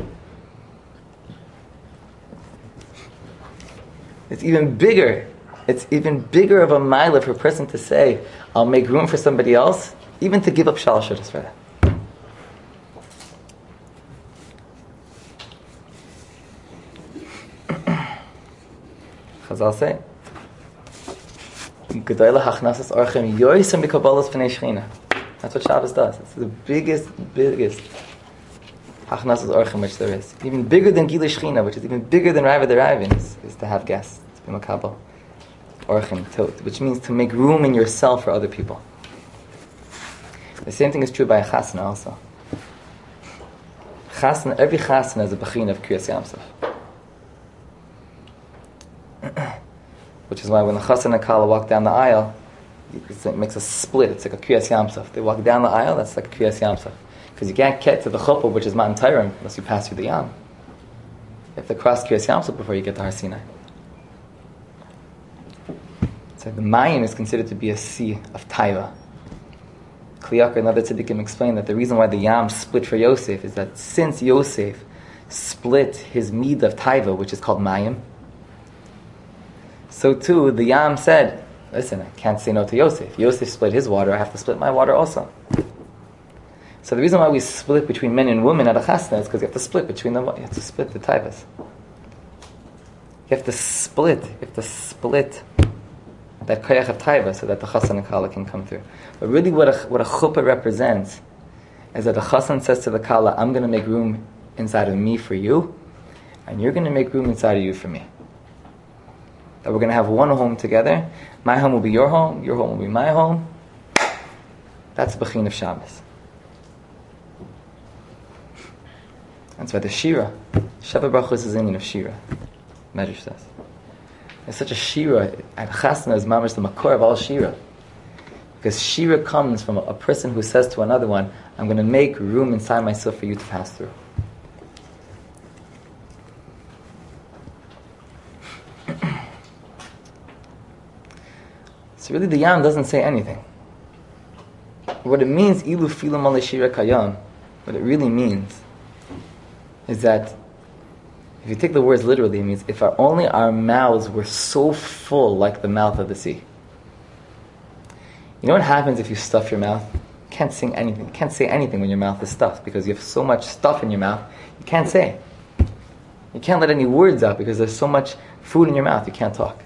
A: It's even bigger. It's even bigger of a mila for a person to say, I'll make room for somebody else, even to give up Shalosh Shuddis for that. Chazal say, that's what Shabbos does. It's the biggest Hachnasas Orchim which there is. Even bigger than Gilui Shechina, which is even bigger than Raiva Derivin, is to have guests, to be Makabal. Orchim, which means to make room in yourself for other people. The same thing is true by a Chasna also. Chasna, every Chasna is a Bachin of Kriyas Yamsuf. Which is why when the Chassan and Kala walk down the aisle, it makes a split. It's like a Kriyas Yamsuf. They walk down the aisle, that's like a Kriyas Yamsuf. Because you can't get to the Chuppah, which is Matan Torah, unless you pass through the Yam. You have to cross Kriyas Yamsuf before you get to Har Sinai. So the Mayim is considered to be a sea of Taiva. Kliyakar and other tzaddikim explain that the reason why the Yam split for Yosef is that since Yosef split his mead of Taiva, which is called Mayim, so too the Yam said, listen, I can't say no to Yosef. Yosef split his water, I have to split my water also. So the reason why we split between men and women at a chasna is because you have to split between them. You have to split the taivas. You have to split that koyach of taiva so that the chassan and kala can come through. But really what a chuppah represents is that the chassan says to the kala, I'm going to make room inside of me for you, and you're going to make room inside of you for me. That we're going to have one home together. My home will be your home will be my home. That's the Bachin of Shabbos. That's why the Shira, Sheva Brachos is in of Shira. Medrash says. It's such a Shira, and Chasna is mamash the makor of all Shira. Because Shira comes from a person who says to another one, I'm going to make room inside myself for you to pass through. So really the Yam doesn't say anything. What it means, Ilu Filam Alei Shira Kayam, what it really means is that if you take the words literally, it means if only our mouths were so full like the mouth of the sea. You know what happens if you stuff your mouth? You can't sing anything. You can't say anything when your mouth is stuffed because you have so much stuff in your mouth, you can't say. You can't let any words out because there's so much food in your mouth, you can't talk.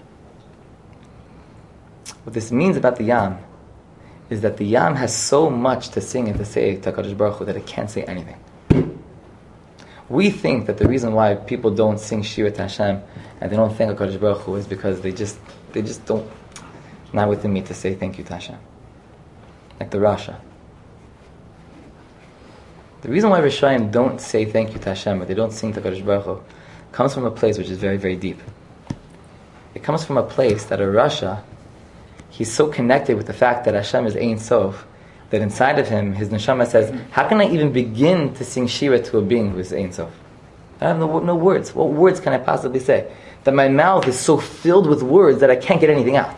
A: What this means about the Yam is that the Yam has so much to sing and to say to HaKadosh Baruch Hu that it can't say anything. We think that the reason why people don't sing Shira to Hashem and they don't thank HaKadosh Baruch Hu is because they just don't, not within me to say thank you to Hashem. Like the Rasha. The reason why Rishayim don't say thank you to Hashem or they don't sing to HaKadosh Baruch Hu comes from a place which is very, very deep. It comes from a place that a Rasha, he's so connected with the fact that Hashem is Ein Sof, that inside of him, his neshama says, how can I even begin to sing Shira to a being who is Ein Sof? I have no words. What words can I possibly say? That my mouth is so filled with words that I can't get anything out.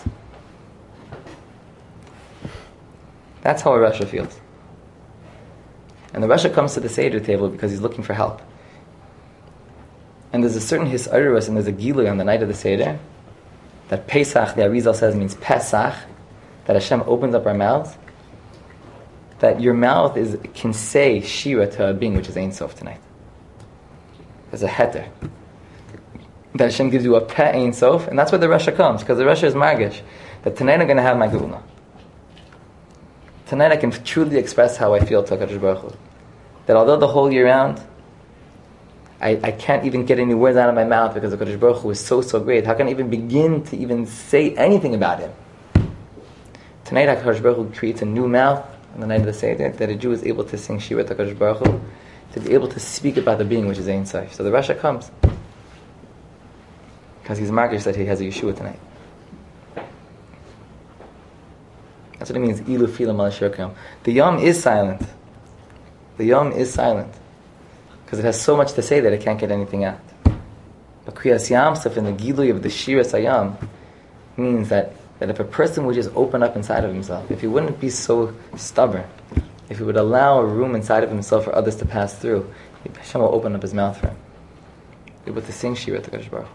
A: That's how a Rasha feels. And the Rasha comes to the Seder table because he's looking for help. And there's a certain Hisarus and there's a Gilui on the night of the Seder that Pesach, the Arizal says, means Pesach, that Hashem opens up our mouths, that your mouth can say Shira to a being which is Ein Sof tonight. There's a heter. That Hashem gives you a Peh Ein Sof, and that's where the Rasha comes, because the Rasha is Margish, that tonight I'm going to have my Geula. Tonight I can truly express how I feel to HaKadosh Baruch Hu. That although the whole year round, I can't even get any words out of my mouth because HaKadosh Baruch Hu is so great. How can I even begin to even say anything about him? Tonight HaKadosh Baruch Hu creates a new mouth on the night of the Seder, that a Jew is able to sing Shira to HaKadosh Baruch Hu, to be able to speak about the being which is Ein Sof. So the Rasha comes because he's margish that he has a Yeshua tonight. That's what it means, Ilu Filam Al Shirkam. The Yom is silent. The Yom is silent. Because it has so much to say that it can't get anything out. But Kriyas Yam Suf in the Gilui of the Shira Sayam means that if a person would just open up inside of himself, if he wouldn't be so stubborn, if he would allow a room inside of himself for others to pass through, Hashem will open up his mouth for him. Be able to sing Shira to HaKadosh Baruch Hu.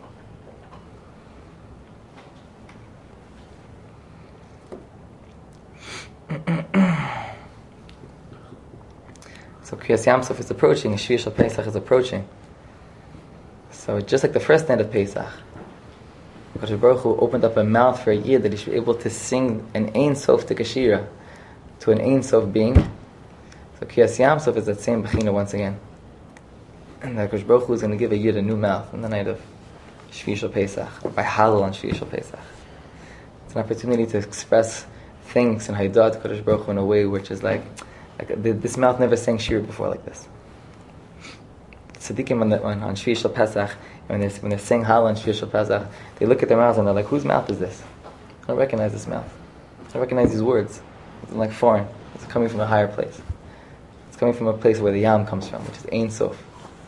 A: So Kriyas Yam Suf is approaching, Shir Shal Pesach is approaching. So just like the first night of Pesach, HaKadosh Baruch Hu opened up a mouth for a year that he should be able to sing an Ein Sof to Kashira, to an Ein Sof being. So Kriyas Yam Suf is that same Bechina once again. And HaKadosh Baruch Hu is going to give a yid a new mouth on the night of Shvi Shal Pesach, or by Halal on Shvi Shal Pesach. It's an opportunity to express things and Haidah to HaKadosh Baruch Hu in a way which is like this mouth never sang Shir before like this. Tzaddikim on Shvi Shal Pesach, when they're saying Halal on Shvi Shal Pesach, they look at their mouths and they're like, whose mouth is this? I don't recognize this mouth. I don't recognize these words. It's like foreign. It's coming from a higher place. It's coming from a place where the Yam comes from, which is Ein Sof.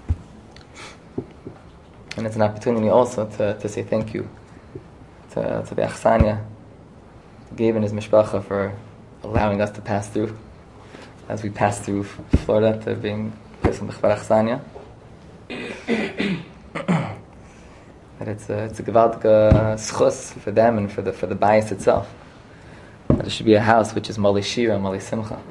A: And it's an opportunity also to say thank you to the Achsanya, Gabe and his mishpacha for allowing us to pass through, as we pass through Florida to being placed in Bechvar Achsanya. That it's a gewaltige schus for them and for the bias itself. That it should be a house which is Mali Shira, Mali Simcha.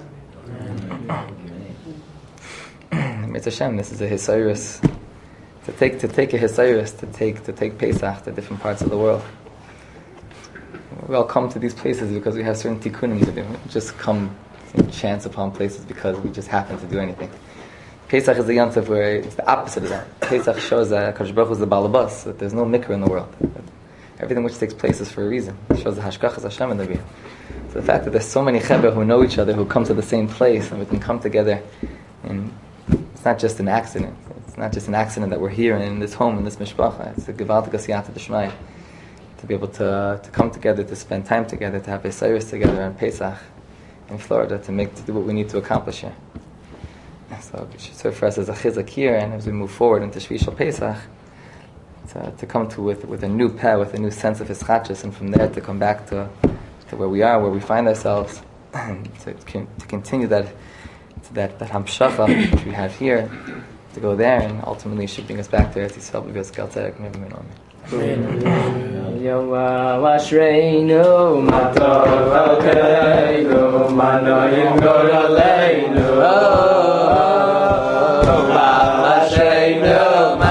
A: Mitzvah Hashem, this is a Hisairis. To take a Hisairis, to take Pesach to different parts of the world. We all come to these places because we have certain tikkunim to do. We just come and chance upon places because we just happen to do anything. Pesach is the yontif where it's the opposite of that. Pesach shows that HaKadosh Baruch Hu is the balabas, that there's no mikra in the world. Everything which takes place is for a reason. It shows the hashkachas Hashem in the Bia. So the fact that there's so many cheber who know each other, who come to the same place, and we can come together, and it's not just an accident. It's not just an accident that we're here in this home, in this mishpacha. It's a gewaltige siyata d'shmaya. To be able to come together, to spend time together, to have a service together on Pesach in Florida, to do what we need to accomplish here. So it should serve for us as a chizak here, and as we move forward into Shvi Shal Pesach, to come to with a new peh, with a new sense of hischachus, and from there to come back to where we are, where we find ourselves, and to continue that hamshacha which we have here, to go there, and ultimately should bring us back to Eretz Yisrael because Gal Tzedek Amen.
C: Yom Vashreinu Matov Alkeinu Manoyim Goraleinu Vashreinu Matov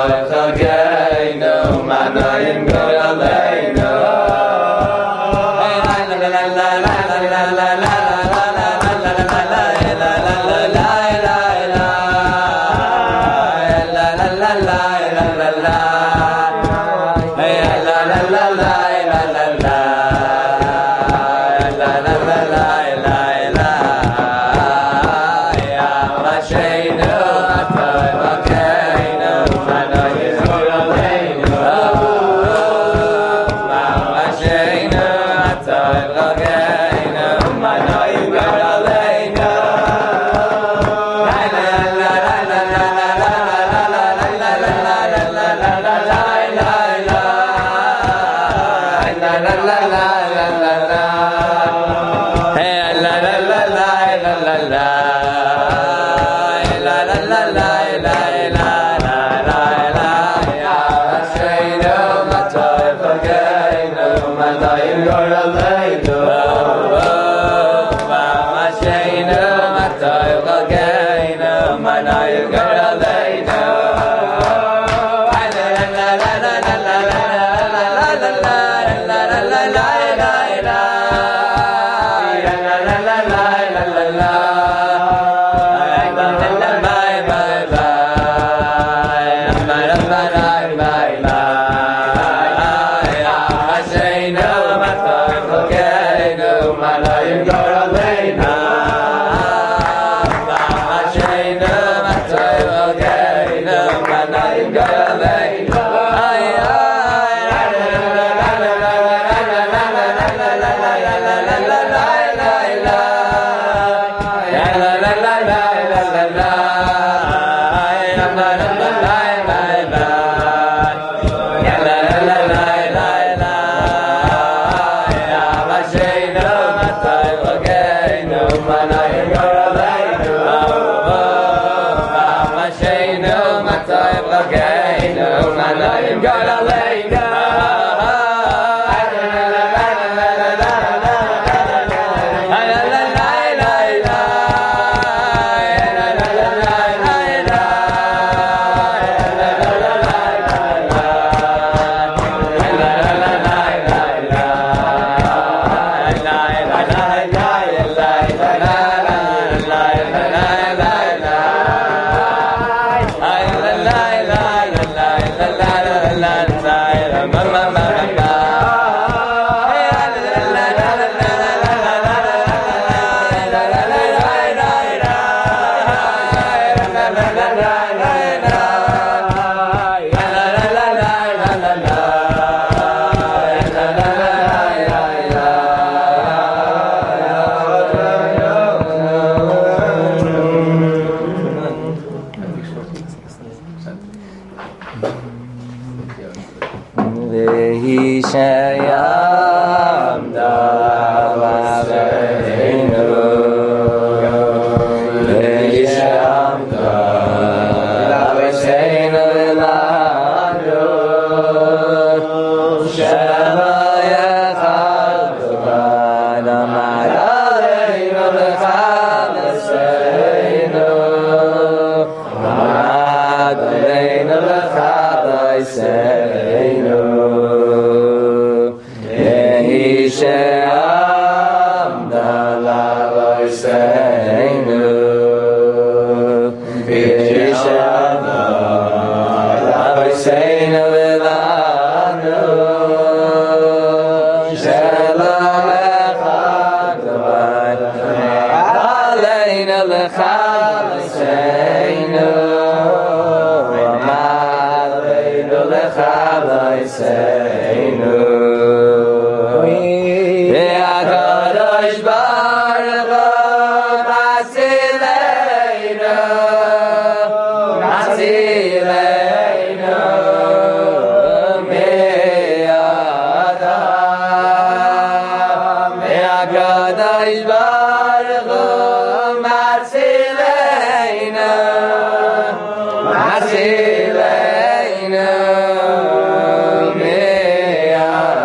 I: Marceleinu,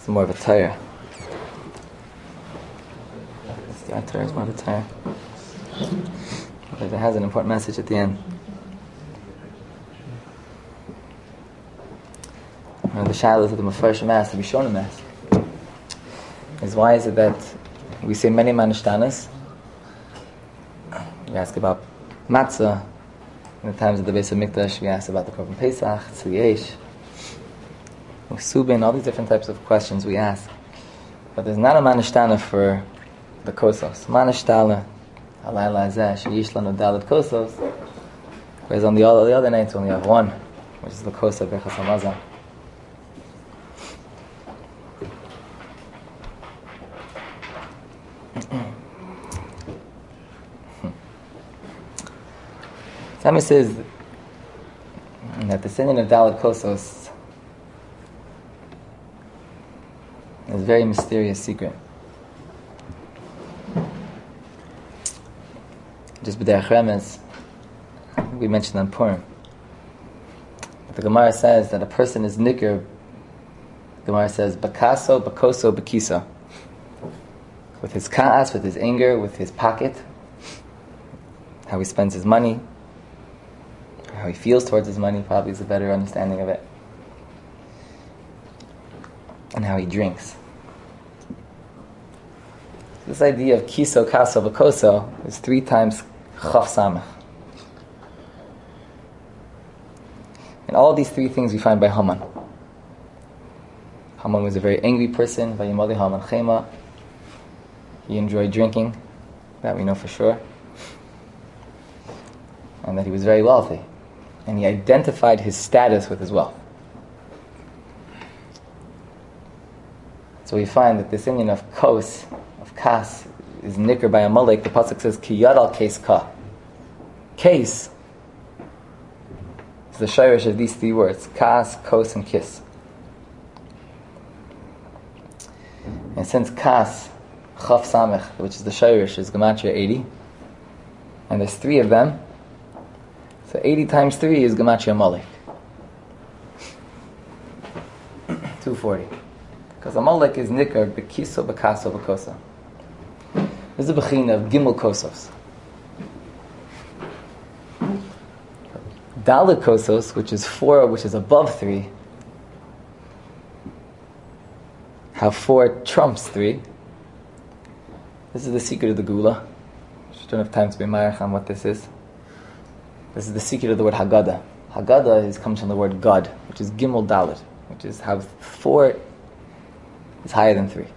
A: It's more of a tire. The tire is more of a tire. But it has an important message at the end. One of the shadows of the Mefarshim Mass, the Rishonim Mass, is why is it that we say many manishtanas? We ask about matzah. In the times of the Beis HaMikdash, we ask about the Korban Pesach, Tzliyesh, Subin, all these different types of questions we ask. But there's not a manishtana for the kosos. Manishtana, Alayla Azeh, Sheyish Lanu Dalet Kosos. Whereas on the other nights we only have one, which is the kosa Bechas HaMazon. Tami says that the singing of Dalet Kosos is a very mysterious secret. Just b'derech remez, we mentioned on Purim. The Gemara says that a person is nicker. The Gemara says bakaso, bakoso, bakiso. With his ka'as, with his anger, with his pocket, how he spends his money, how he feels towards his money probably is a better understanding of it, and how he drinks. This idea of kiso, kaso, bakoso is 3 times chaf samach. And all these 3 things we find by Haman. Haman was a very angry person. Vayimali Haman chema. He enjoyed drinking, that we know for sure, and that he was very wealthy, and he identified his status with his wealth. So we find that this union of kos, of kas, is nicker by Amalek. The pasuk says ki yadal kes ka. Kes is the shirish of these 3 words: kas, kos, and kis. And since kas, chaf samech, which is the shirish, is gematria 80, and there's 3 of them, so 80 times 3 is gematria Amalek. 240. Because Amalek is nicker bekiso, bekaso, bekosa. This is the bechina of gimel kosos. Dalet kosos, which is 4, which is above 3, how 4 trumps 3. This is the secret of the Gula. I don't have time to be ma'arich on what this is. This is the secret of the word Haggadah. Haggadah comes from the word God, which is Gimel Dalet, which is how 4 is higher than 3.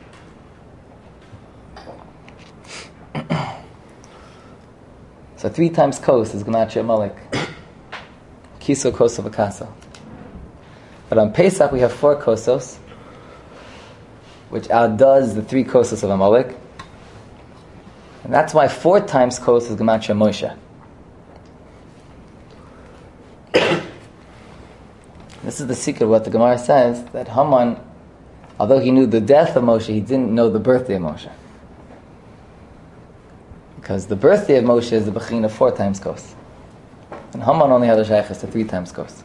A: So 3 times kos is gematria Amalek. Kiso, koso, v'kaso. But on Pesach we have 4 kosos, which outdoes the 3 kosos of Amalek. And that's why 4 times kos is gematria Moshe. This is the secret of what the Gemara says, that Haman, although he knew the death of Moshe, he didn't know the birthday of Moshe. Because the birthday of Moshe is the bechina of 4 times kos. And Haman only had a shaykhis to 3 times kos.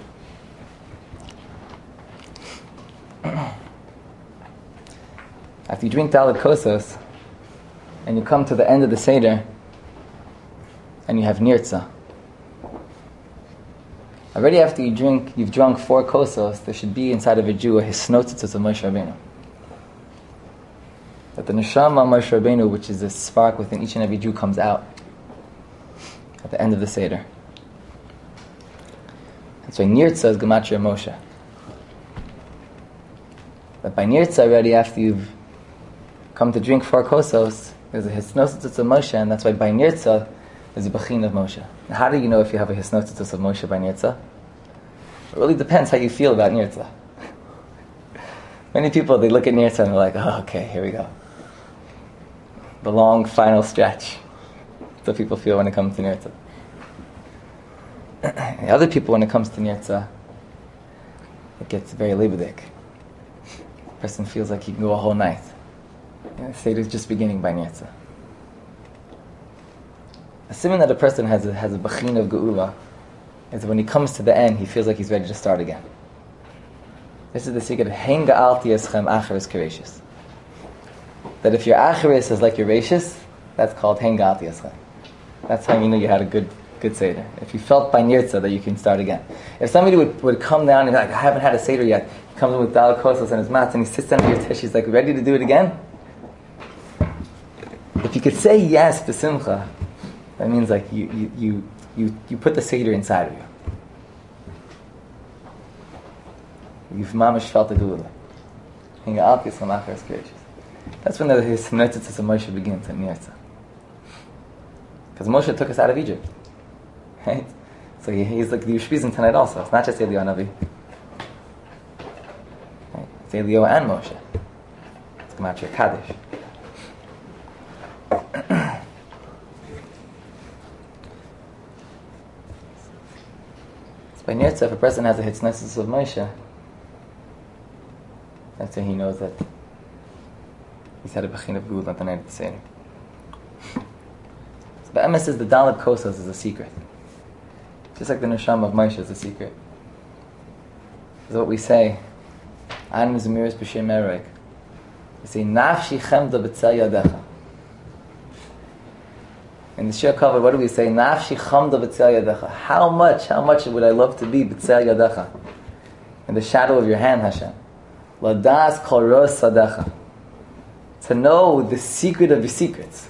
A: After you drink Dalet Kosos, and you come to the end of the Seder, and you have Nirtza. Already after you've drunk 4 kosos, there should be inside of a Jew a hisnotzitzos of Moshe Rabbeinu. That the neshama of Moshe Rabbeinu, which is a spark within each and every Jew, comes out at the end of the Seder. That's why Nirtza is gematria Moshe. But by Nirtza already, after you've come to drink 4 kosos, there's a hisnotzitzos of Moshe, and that's why by Nirtza there's a bechin of Moshe. Now, how do you know if you have a hisnotzitzos of Moshe by Nirtza? It really depends how you feel about Nirtza. Many people, they look at Nirtza and they're like, oh, okay, here we go. The long final stretch. That's what people feel when it comes to Nirtza. Other people, when it comes to Nirtza, it gets very lebedik. The person feels like he can go a whole night. The Seder is just beginning by Nirtza. Assuming that a person has a bachin of geula, is that when he comes to the end, he feels like he's ready to start again. This is the secret of Henga Alti Eschem Acharis Kereshis. That if your Acharis is like your Rashis, that's called Henga Alti Eschem. That's how you know you had a good Seder. If you felt by Nirtza that you can start again. If somebody would come down and be like, I haven't had a Seder yet, he comes in with Dal Kosas and his mats and he sits down at your tish, he's like, ready to do it again? If you could say yes to Simcha, that means like you put the Seder inside of you. You've mamish felt the Gula. That's when his Nirtza of Moshe begins at Nirtza. Because Moshe took us out of Egypt. Right? So he's like the Ushpizim tonight also. It's not just Eliyahu Navi. Right? It's Eliyahu and Moshe. It's Gematria Kaddish. So by Nirtza, if a person has a Hitznesis of Moshe, that's when he knows that he's had a Bechin of Gula at the night of the Seder. So the Emes is the Dalet Kosas is a secret. Just like the Neshama of Moshe is a secret. This is what we say. An Mizmiris B'Shem Erek. We say, Nafshi Chemda B'Tzel Yadecha. In the Shir Kavod, what do we say? Nafshi Chemda B'Tzel Yadecha. How much would I love to be B'Tzel Yadecha? In the shadow of your hand, Hashem. Ladas Kol Ros Sadecha. To know the secret of your secrets.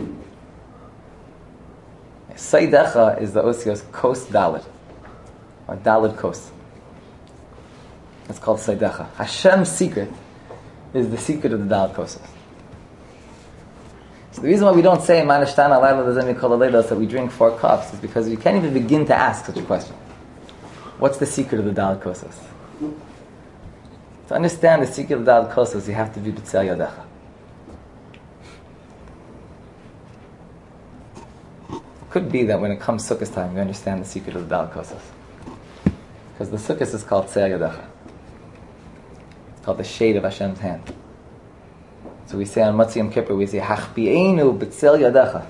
A: Saidecha is the Osios Kos Dalet, or Dalet Kos. It's called Saidecha. Hashem's secret is the secret of the Dalet Kosas. So the reason why we don't say Manashtana Laila Lazemi Kol Aleidos that we drink 4 cups is because you can't even begin to ask such a question. What's the secret of the Dalet Kosas? To understand the secret of the Dalet Kosas, you have to be B'Tzel Yadecha. Could be that when it comes Sukkot time, you understand the secret of the Dal Kosas. Because the Sukkot is called Tze'ah Yadecha. It's called the shade of Hashem's hand. So we say on Matzah Yom Kippur, we say, Hachbi'enu b'tzel Yadecha.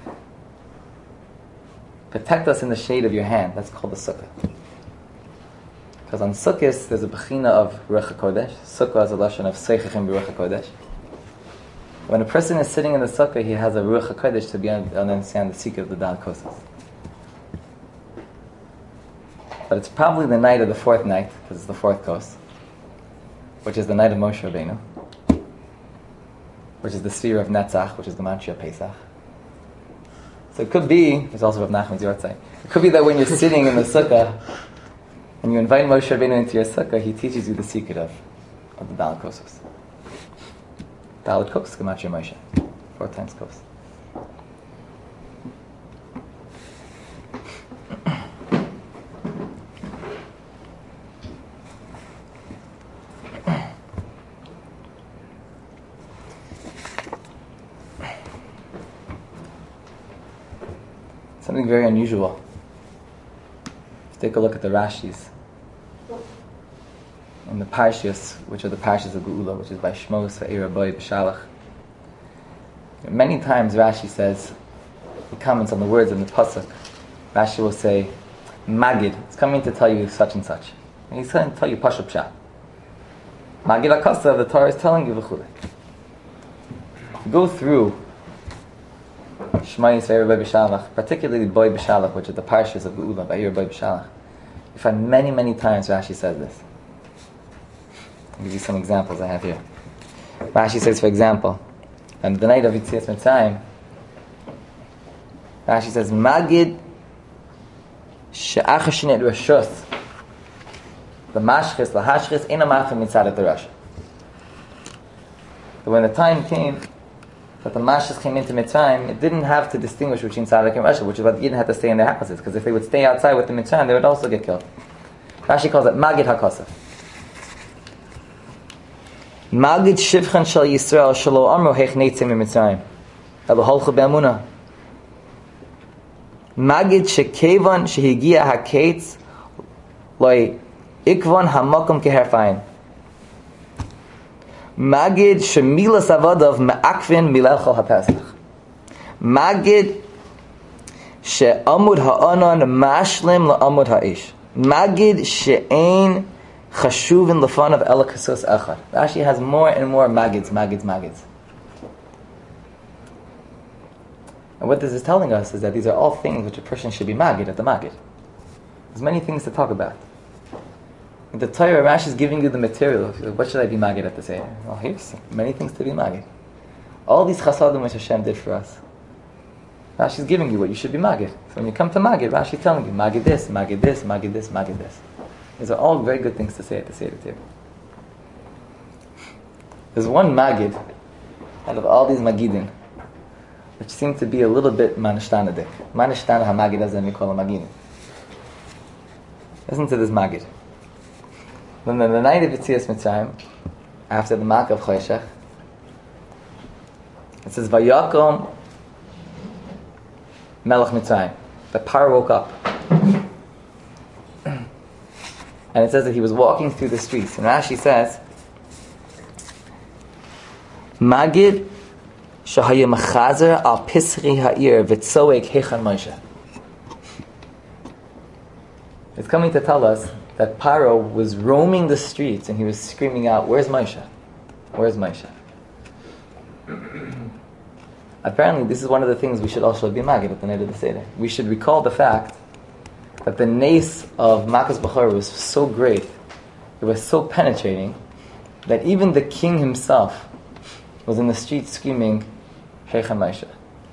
A: Protect us in the shade of your hand. That's called the Sukkot. Because on Sukkot, there's a Bechina of Ruach HaKodesh. Sukkah is a lashon of Seichachim b'Ruach HaKodesh. When a person is sitting in the sukkah, he has a Ruach HaKodesh to be able to understand the secret of the Dal Kosas. But it's probably the night of the 4th night, because it's the 4th kos, which is the night of Moshe Rabbeinu, which is the sphere of Netzach, which is the Manshia Pesach. So it could be, it's also Rav Nachman's Yortzeit, it could be that when you're sitting in the sukkah, and you invite Moshe Rabbeinu into your sukkah, he teaches you the secret of the Dal Kosas. Dalet Kos, Gematria Moshe. 4 times Kos. Something very unusual. Let's take a look at the Rashis. In the Parshas, which are the Parshas of Geula, which is by Shmos, Va'era Boi, B'Shalach. Many times Rashi says, he comments on the words in the Pasuk. Rashi will say, Magid, it's coming to tell you such and such. And he's going to tell you Pashup Pshat. Magid HaKasa, the Torah is telling you V'chulei. If you go through Shmos, Va'era Boi, B'Shalach, particularly Boi B'Shalach, which is the Parshas of Geula, Va'era Boi, B'Shalach, you find many times Rashi says this. I'll give you some examples I have here. Rashi says, for example, on the night of Yetzias Mitzrayim, Rashi says, Magid she'achashinet rashos the mashchis, lahashchis, ina machim mitzadat Rasha. But when the time came that the mashchis came into Mitzrayim, it didn't have to distinguish between Tzadik and Rasha, which is why they didn't have to stay in their houses, because if they would stay outside with the Mitzrayim, they would also get killed. Rashi calls it Magid HaKosef. Magid shivchan shel Yisrael shelo amru heich neitzim miMitzrayim elo holchu be'amunah. Magid shekevan shehigia haketz loy ikvan hamakom keherfayin. Magid shemilas avadav me'akvin milachol hapesach. Magid she'amud ha'anan mashlim la'amud ha'ish. Magid she'ein Chashuvin lefan of elakasus echad. Rashi has more and more magids. And what this is telling us is that these are all things which a person should be magid at the magid. There's many things to talk about. In the Torah, Rashi is giving you the material. What should I be magid at the Seder? Well, here's many things to be magid. All these chasadim which Hashem did for us. Rashi is giving you what you should be magid. So when you come to magid, Rashi is telling you, magid this, magid this, magid this, magid this. These are all very good things to say at the Seder table. There's one magid out of all these magidim which seem to be a little bit manishtanadik. Manishtana ha-magid azem we call a magid. Listen to this magid. When the night of Yetzias Mitzrayim, after the Mak of Choshech, it says, Vayakom Melech Mitzrayim. The Paro woke up. And it says that he was walking through the streets. And Rashi says, Magid Shahaya Machazer al Pisri Ha'ir Vitzoek Hechan Moshe. It's coming to tell us that Paro was roaming the streets and he was screaming out, "Where's Moshe? Where's Moshe?" Apparently, this is one of the things we should also be magid at the night of the Seder. We should recall the fact that the nace of Makas Bechor was so great, it was so penetrating, that even the king himself was in the streets screaming, "Heichan Moshe."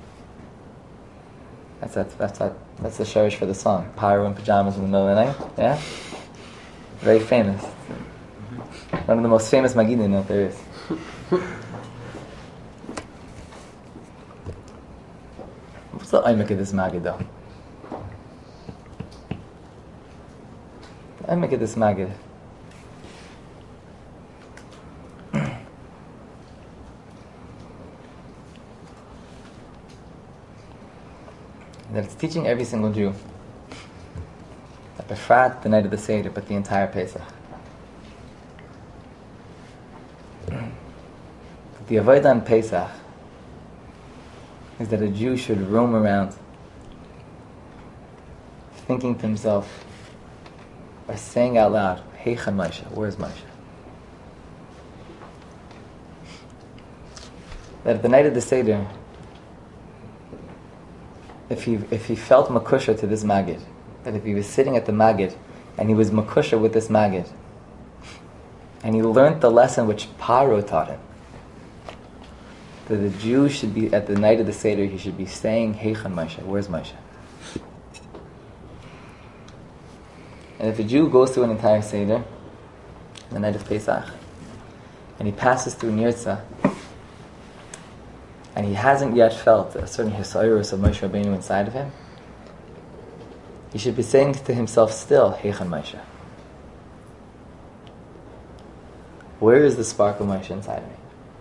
A: That's the shirish for the song. Pyro in pajamas in the middle of the night. Yeah? Very famous. One of the most famous magidim that there is. What's the aymek of this magid though? The aymek of this magid. That it's teaching every single Jew that befrat the night of the Seder, but the entire Pesach. The avodah on Pesach is that a Jew should roam around thinking to himself or saying out loud, "Heichan Moshe, where's Moshe?" That at the night of the Seder, if he felt makusha to this magid, that if he was sitting at the magid and he was makusha with this magid, and he learned the lesson which Paro taught him, that the Jew should be, at the night of the Seder, he should be saying, "Heichan Moshe, where's Moshe?" And if a Jew goes through an entire Seder, the night of Pesach, and he passes through Nirtzah, and he hasn't yet felt a certain hisayrus of Moshe Rabbeinu inside of him, he should be saying to himself still, "Heichan Moshe." Where is the spark of Moshe inside of me?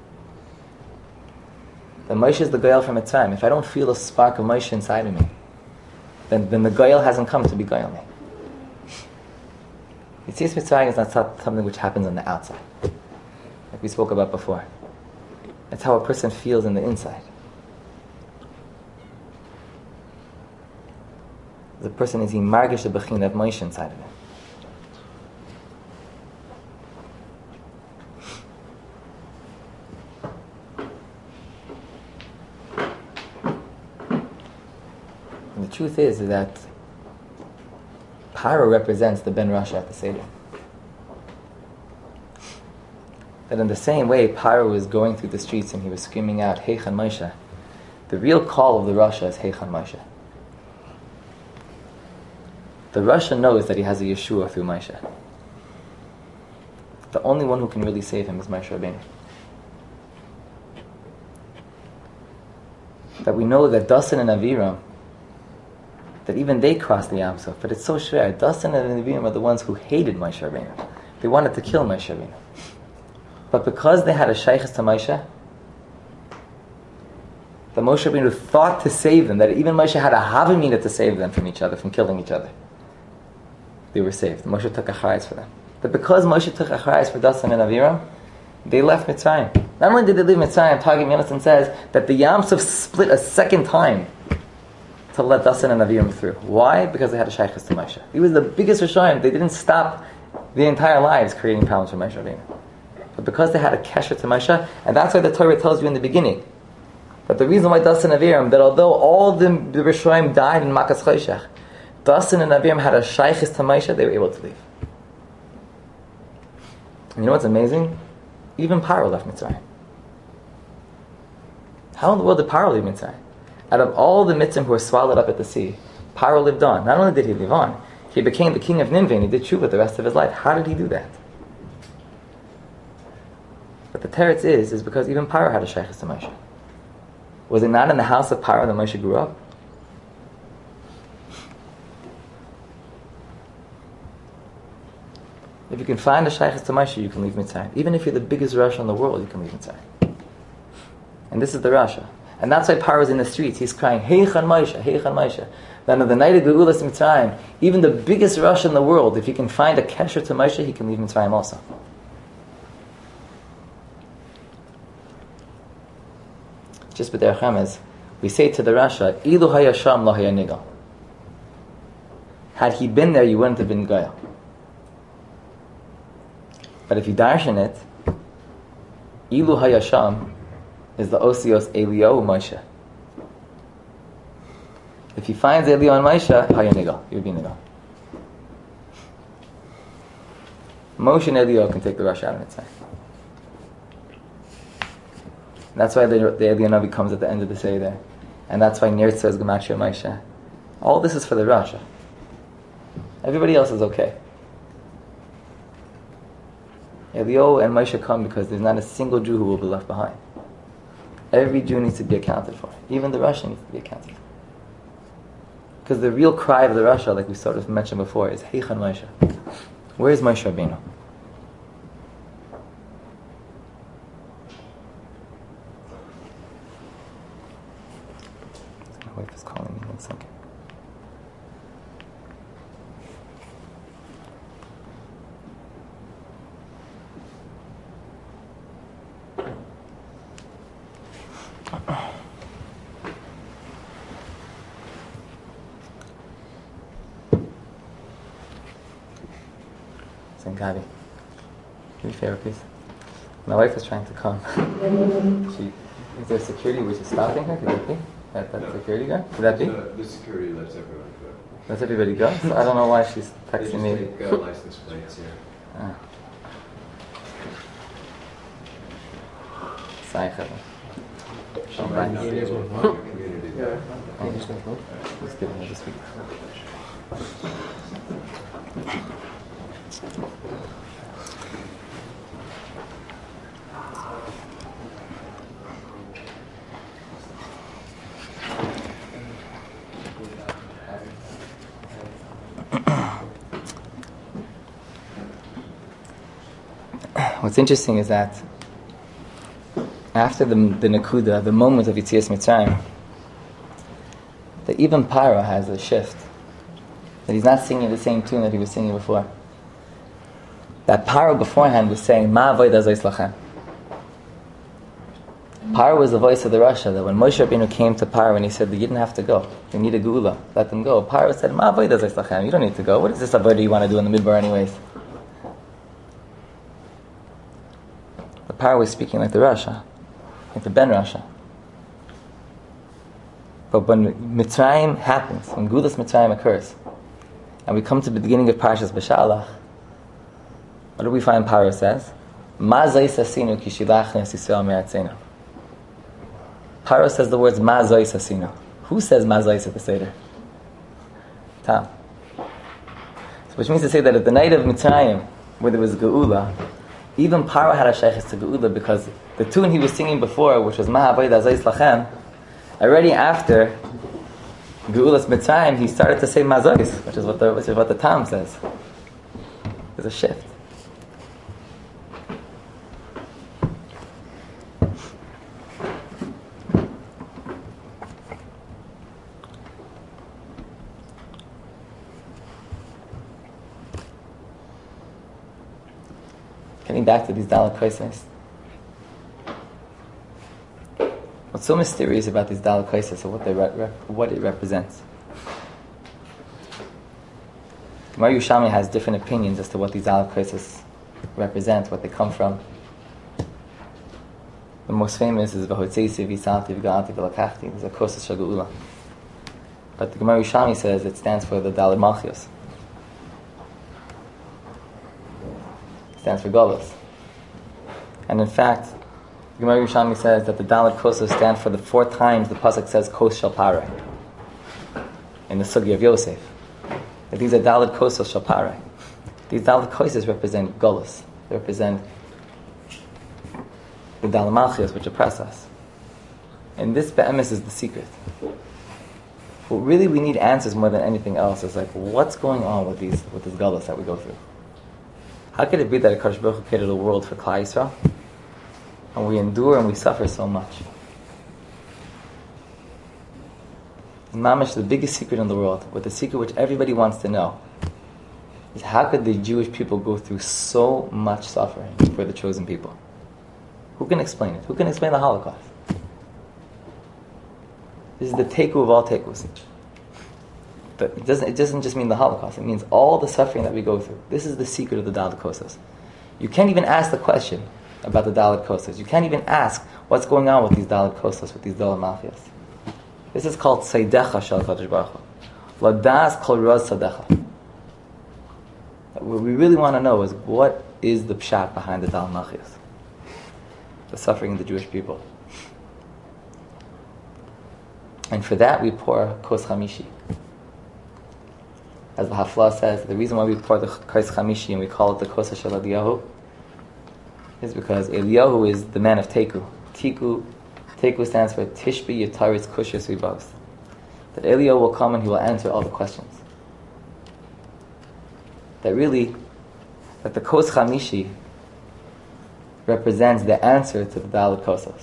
A: The Moshe is the Goyal from Mitzrayim. If I don't feel a spark of Moshe inside of me, then the Goyal hasn't come to be Goyal me. Yetzias Mitzrayim is not something which happens on the outside, like we spoke about before. It's how a person feels in the inside. The person is he margish the bechin of Moshe inside of him. And the truth is that Paro represents the Ben Rasha at the Seder. That in the same way Paro was going through the streets and he was screaming out, "Heichan Moshe," the real call of the Rasha is Heichan Moshe. The Rasha knows that he has a Yeshua through Moshe. The only one who can really save him is Moshe Rabbeinu. That we know that Dasan and Aviram, that even they crossed the Yam Suf, but it's so schwer. Dasan and Aviram are the ones who hated Moshe Rabbeinu. They wanted to kill Moshe Rabbeinu. But because they had a shaykhs to Moshe, the Moshe Rabbeinu thought to save them, that even Moshe had a havamina to save them from each other, from killing each other. They were saved. Moshe took achrayus for them. But because Moshe took achrayus for Dasan and Aviram, they left Mitzrayim. Not only did they leave Mitzrayim, Targum Yonasan says that the Yam Suf split a second time to let Dasan and Aviram through. Why? Because they had a shaykhs to Moshe. He was the biggest Rishayim. They didn't stop their entire lives creating problems for Moshe Rabbeinu. But because they had a kesher to Moshe, and that's why the Torah tells you in the beginning, that the reason why Dasan and Aviram, that although all the Rishonim died in Makas Choshech, Dasan and Aviram had a shaychus to Moshe, they were able to leave. And you know what's amazing? Even Paro left Mitzrayim. How in the world did Paro leave Mitzrayim? Out of all the Mitzrayim who were swallowed up at the sea, Paro lived on. Not only did he live on, he became the king of Nineveh and he did tshuva the rest of his life. How did he do that? But the teretz is because even Paro had a shaychus to Moshe. Was it not in the house of Paro that Moshe grew up? If you can find a shaychus to Moshe, you can leave Mitzrayim. Even if you're the biggest Rasha in the world, you can leave Mitzrayim. And this is the Rasha. And that's why Paro is in the streets. He's crying, Heichan Moshe, Heichan Moshe. Then on the night of Geulas Mitzrayim, even the biggest Rasha in the world, if he can find a kesher to Moshe, he can leave Mitzrayim also. Just b'derech remez, we say to the Rasha, Ilu hayasham lo hayanigal. Had he been there, you wouldn't have been Goyal. But if you darshan it, Ilu hayasham is the osios Eliyahu Moshe. If he finds Eliyahu and Moshe, hayanigal, you would be nigal. Moshe and Eliyahu can take the Rasha out of Mitzrayim. That's why the Eliyahu Navi comes at the end of the Seder. And that's why Nirtza is Gematria Moshe. All this is for the Rasha. Everybody else is okay. Eliyahu and Moshe come because there's not a single Jew who will be left behind. Every Jew needs to be accounted for. Even the Rasha needs to be accounted for. Because the real cry of the Rasha, like we sort of mentioned before, is Heichan Moshe. Where is Moshe Rabbeinu? My wife is calling me. 1 second. St. Gabi, do me a favor, please. My wife is trying to come. Is there security which is stopping her? Could that be? That security guy? Could that be?
F: The security lets everyone go.
A: Lets everybody go? So I don't know why she's texting me.
F: They just take license plates here.
A: Ah. Sorry, Chava. Let's give him this week. What's interesting is that after the Nakuda, the moment of Yitzias Mitzrayim, that even Paro has a shift. That he's not singing the same tune that he was singing before. That Paro beforehand was saying, Ma avodah zos lachem. Paro was the voice of the Rasha, that when Moshe Rabbeinu came to Paro and he said, you didn't have to go, you need a geula, let them go. Paro said, Ma avodah zos lachem, you don't need to go. What is this avodah you want to do in the midbar anyways? But Paro was speaking like the Rasha, like the Ben Rasha. But when Mitzrayim happens, when Gulas Mitzrayim occurs, and we come to the beginning of Parshas B'Shalach, what do we find Paro says? Ma zois asinu ki shilachnu es Yisrael me'atzenu. Paro says the words Ma zois asinu. Who says Ma zois at the Seder? Tam. So which means to say that at the night of Mitzrayim, where there was Geula, even Paro had a shaychus to Geula because the tune he was singing before, which was Ma avodah zos lachem, already after Geulas Mitzrayim, he started to say Mazois, which is what the Tam says. There's a shift. Getting back to these Daled Kaisos. What's so mysterious about these Daled Kaisos and what it represents? Gemara Yerushalmi has different opinions as to what these Daled Kosos represent, what they come from. The most famous is V'hotzeisi v'yisalti v'ga'alti v'lakachti. There's a Kosos Shel Geula. But the Gemara Yerushalmi says it stands for the Daled Malchios. It stands for Golos. And in fact, the Gemara Yerushalmi says that the Daled Kosos stand for the 4 times the pasuk says Kos Shel Parai in the Sugi of Yosef. That these are Daled Kosos Shel Parai. These Daled Kosos represent Golos. They represent the Daled Malchios which oppress us. And this be'emes is the secret. What really we need answers more than anything else is like, what's going on with this Golos that we go through? How could it be that Akadosh Baruch Hu created a world for Klal Yisrael, and we endure and we suffer so much? Mamish, the biggest secret in the world, but the secret which everybody wants to know, is how could the Jewish people go through so much suffering for the chosen people? Who can explain it? Who can explain the Holocaust? This is the teku of all tekus. But it doesn't just mean the Holocaust. It means all the suffering that we go through. This is the secret of the Daled Kosos. You can't even ask the question about the Daled Kosos. You can't even ask what's going on with these Daled Kosos, with these Daled Malchios. This is called Seidecha Shel Kadosh Baruch Hu. Ladas Kol Raz Sadecha. What we really want to know is what is the pshat behind the Daled Malchios, the suffering of the Jewish people. And for that we pour Kos Chamishi. As the Hafla says, the reason why we pour the Kos Chamishi and we call it the Kos Shel Eliyahu is because Eliyahu is the man of Teku. Teku stands for Tishbi Yataris Kushas Vibos. That Eliyahu will come and he will answer all the questions. That the Kos Chamishi represents the answer to the Daled Kosos.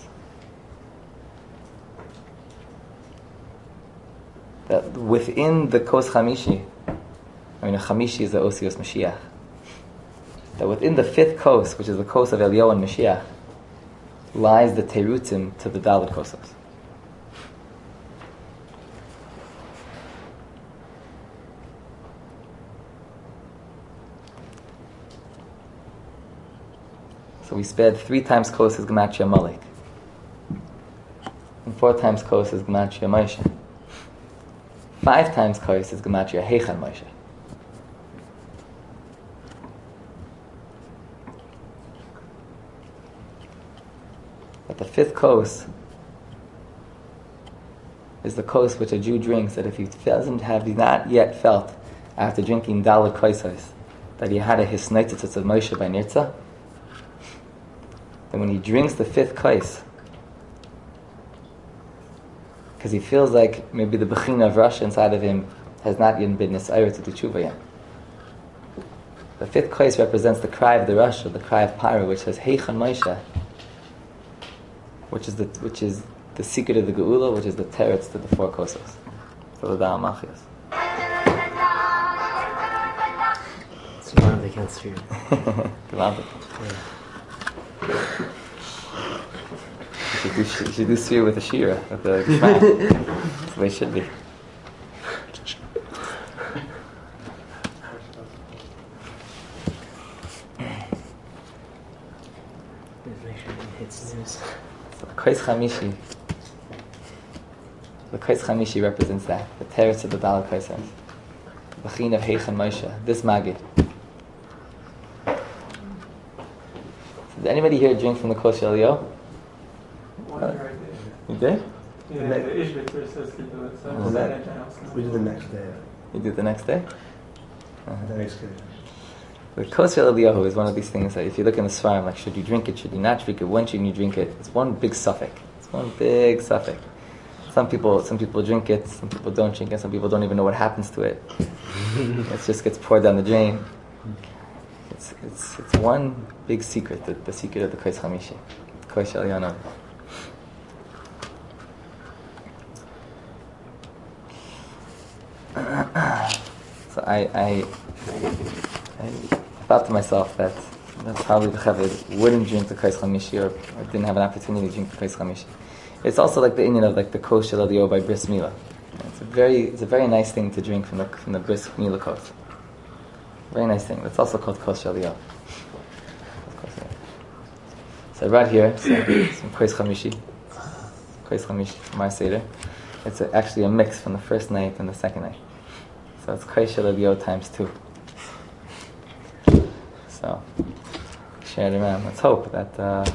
A: That within the Kos Chamishi, Chamishi is the Osios Mashiach. That within the 5th Kos, which is the Kos of Eliyahu and Mashiach, lies the Terutzim to the Daled Kosos. So we spared 3 times Kos is Gematria Malek, and 4 times Kos is Gematria Moshe. 5 times Kos is Gematria Heichan Moshe. But the 5th Kos is the Kos which a Jew drinks, that if he not yet felt after drinking Daled Kosos that he had a Hisnaitzitz of Moshe by Nirtzah, then when he drinks the 5th Kos, because he feels like maybe the Bechina of Russia inside of him has not yet been Nisayr to do Tshuva yet. The 5th Kos represents the cry of the Russia, the cry of Paro, which says Heichan Moshe, which is the secret of the Geula, which is the teretz to the 4 Kosos, for the Daled Malchios.
C: It's one they can't steer.
A: You should do Sir with the Shira, with the Gishmak. That's the way it should be. So the Kos Chamishi. The Kos Chamishi represents that, the teretz of the Daled Kosos, the Bechina of Heichan Moshe, this Magid. Did anybody here drink from the Kos Shel Eliyahu? You did?
I: Yeah, the Ishbek first says to do it, so
E: We did the next day.
A: You did the next day?
E: The next day.
A: The Kos Shel Eliyahu is one of these things that if you look in the Sfarim, like should you drink it, should you not drink it, when should you drink it? It's one big suffix. Some people drink it, some people don't drink it, some people don't even know what happens to it. It just gets poured down the drain. It's one big secret, the secret of the Kos Chamishi, the Kos Shel Eliyahu. So I thought to myself that probably the Chavod wouldn't drink the Kos Chamishi or didn't have an opportunity to drink the Kos Chamishi. It's also like the Indian of like the Kos Shel Eliyahu by Bris Milah. It's a very nice thing to drink from the Bris Milah Kos. Very nice thing. That's also called Kos Shaliyah. So right here, some Kos Chamishi, Mar Seder. It's actually a mix from the first night and the second night. So it's Kos Shaliyah times 2. So share it around. Let's hope that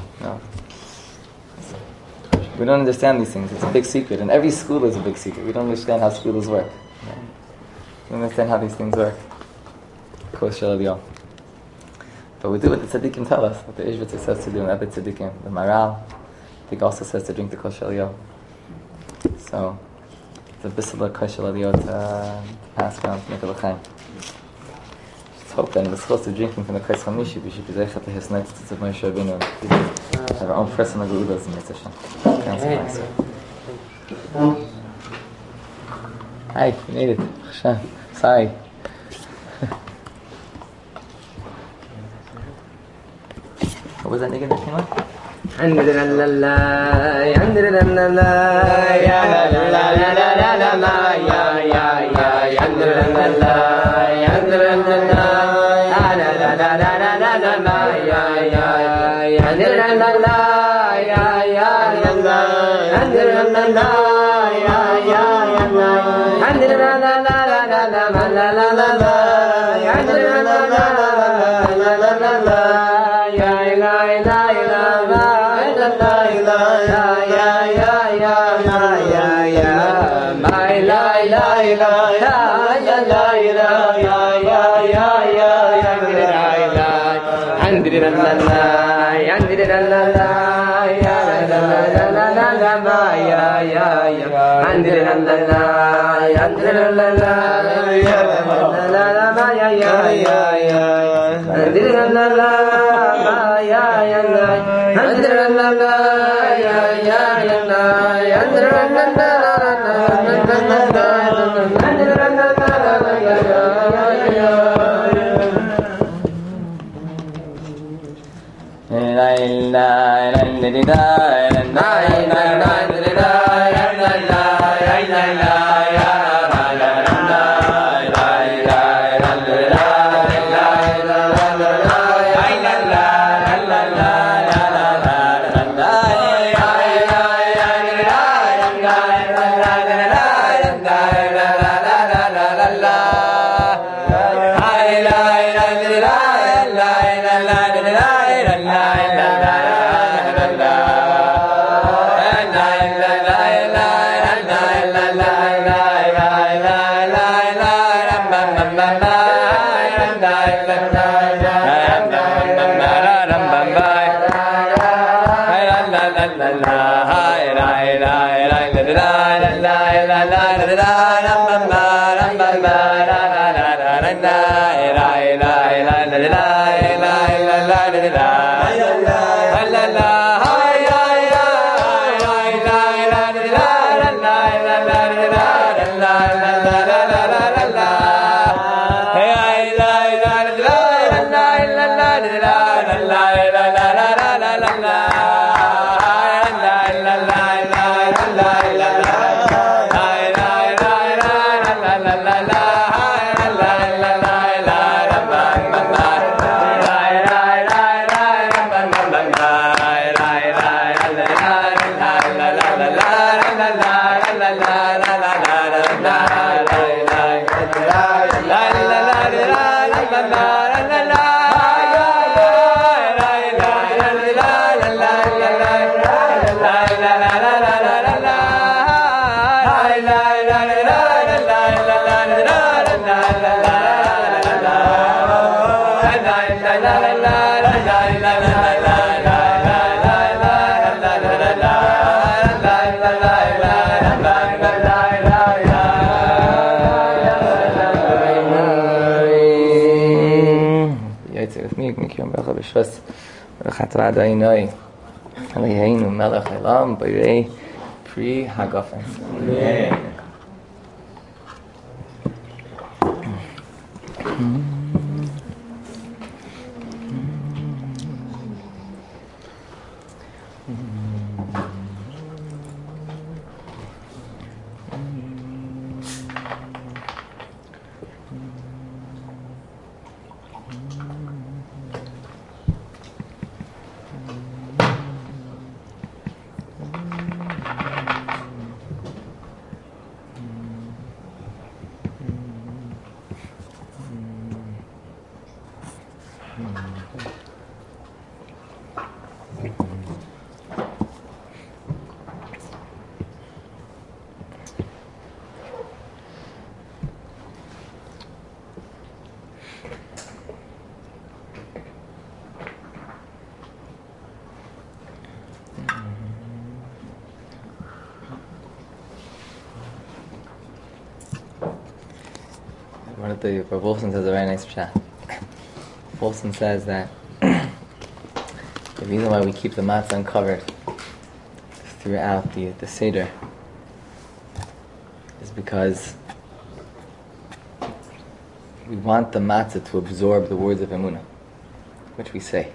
A: we don't understand these things. It's a big secret, and every school is a big secret. We don't understand how schools work. We don't understand how these things work. Kos Shaliyah. But we do what the tzaddikim tell us, what the Ishvitzer says to do, and other tzaddikim. The Maral, I think, also says to drink the Kos Shaliyah. So, it's a bissel of Kos Shaliyah to pass around to make a l'chaim. Just hope that in the schools of drinking from the Kos Chamishi, we should be zeichet to his nights to Moshe Rabbeinu and have our own personal geulas in Mitzvah Shem. Hi, you made it. Sorry. What was that nigga that came up? Pri Hagafen. Rav Wolfson says a very nice pshat. Wolfson says that the reason why we keep the matzah uncovered throughout the Seder is because we want the matzah to absorb the words of Emunah, which we say.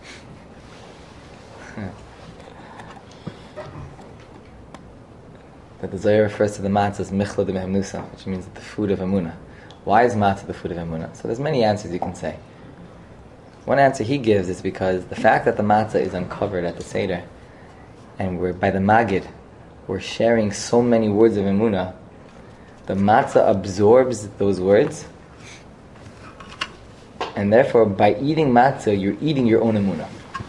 A: That the Zohar refers to the matzah as Michla de Mehemnusa, which means the food of Emunah. Why is matzah the food of Emunah? So there's many answers you can say. One answer he gives is because the fact that the matzah is uncovered at the Seder, and we're by the Magid, we're sharing so many words of Emunah, the matzah absorbs those words, and therefore by eating matzah, you're eating your own Emunah.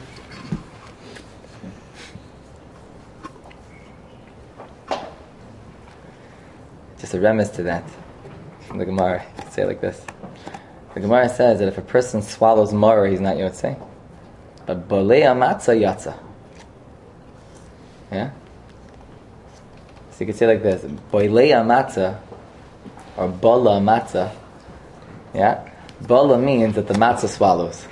A: Just a remiss to that from the Gemara. You could say it like this. The Gemara says that if a person swallows maror, he's not yotzei. But bolei matzah yatza. Yeah? So you could say it like this. Bolei matzah, or bala matzah. Yeah? Bala means that the matzah swallows.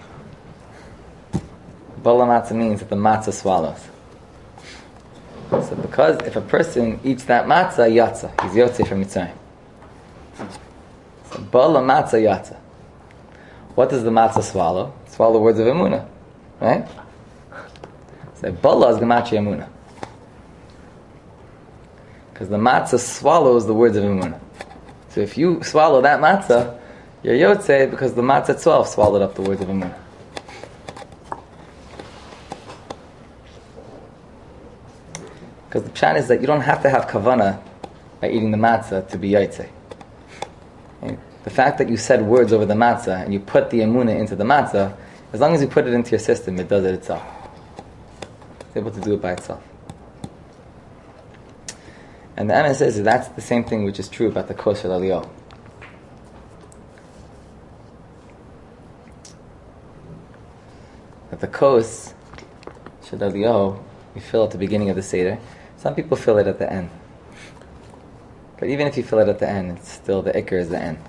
A: Bala matzah means that the matzah swallows. So because if a person eats that matzah, yatza. He's yotzei from Mitzrayim. So bala matzah yatza. What does the matzah swallow? Swallow the words of Emunah, right? So bala is gemachi Emunah, because the matzah swallows the words of Emunah. So if you swallow that matzah, you're yotzei because the matzah itself swallowed up the words of Emunah. Because the pshat is that you don't have to have kavanah by eating the matzah to be yotzei. Okay? The fact that you said words over the matzah and you put the emunah into the matzah, as long as you put it into your system, it does it itself. It's able to do it by itself. And the Emes says that that's the same thing which is true about the kos shel Eliyahu. That the kos shel Eliyahu, you fill at the beginning of the Seder. Some people fill it at the end. But even if you fill it at the end, it's still the ikr is the end.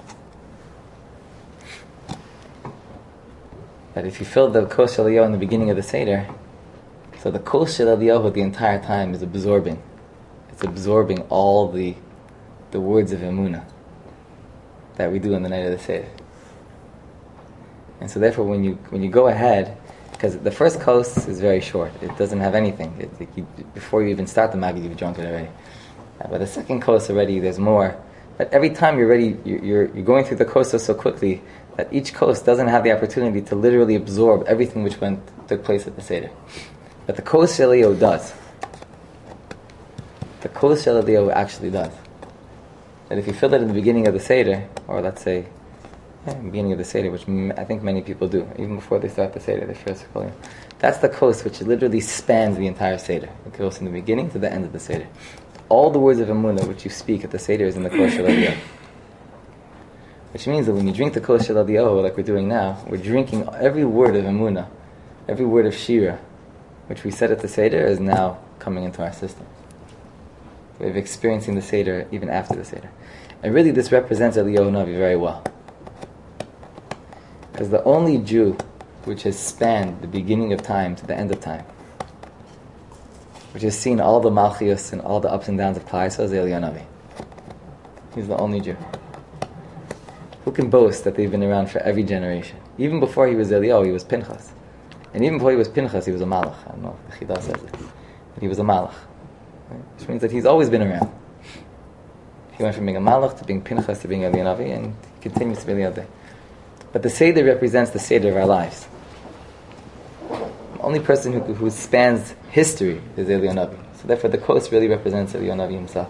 A: But if you fill the kos shel Eliyahu in the beginning of the Seder, so the kos shel Eliyahu the entire time is absorbing. It's absorbing all the words of Emunah that we do on the night of the Seder. And so therefore when you go ahead, because the first kos is very short, it doesn't have anything. Before you even start the magid, you've drunk it already. But the second kos already, there's more. But every time you're ready, you're going through the kos so quickly that each kos doesn't have the opportunity to literally absorb everything which took place at the Seder. But the kos shel Eliyahu does. The kos shel Eliyahu actually does. That if you fill it in the beginning of the Seder, or let's say, beginning of the Seder, which I think many people do, even before they start the Seder, they first fill in. That's the kos which literally spans the entire Seder. It goes from the beginning to the end of the Seder. All the words of Emunah which you speak at the Seder is in the kos shel Eliyahu. Which means that when you drink the kos shel Eliyahu, like we're doing now, we're drinking every word of Emunah, every word of Shira, which we said at the Seder, is now coming into our system. We're experiencing the Seder even after the Seder. And really this represents Eliyahu Navi very well. Because the only Jew which has spanned the beginning of time to the end of time, which has seen all the Malchios and all the ups and downs of Klal Yisrael, is Eliyahu Navi. He's the only Jew. Who can boast that they've been around for every generation? Even before he was Eliyahu, he was Pinchas. And even before he was Pinchas, he was a Malach. I don't know if the Chidah says it. But he was a Malach. Right? Which means that he's always been around. He went from being a Malach to being Pinchas to being Eliyahu Navi, and he continues to be Eliyahu Navi. But the Seder represents the Seder of our lives. The only person who spans history is Eliyahu Navi. So therefore the kos really represents Eliyahu Navi himself.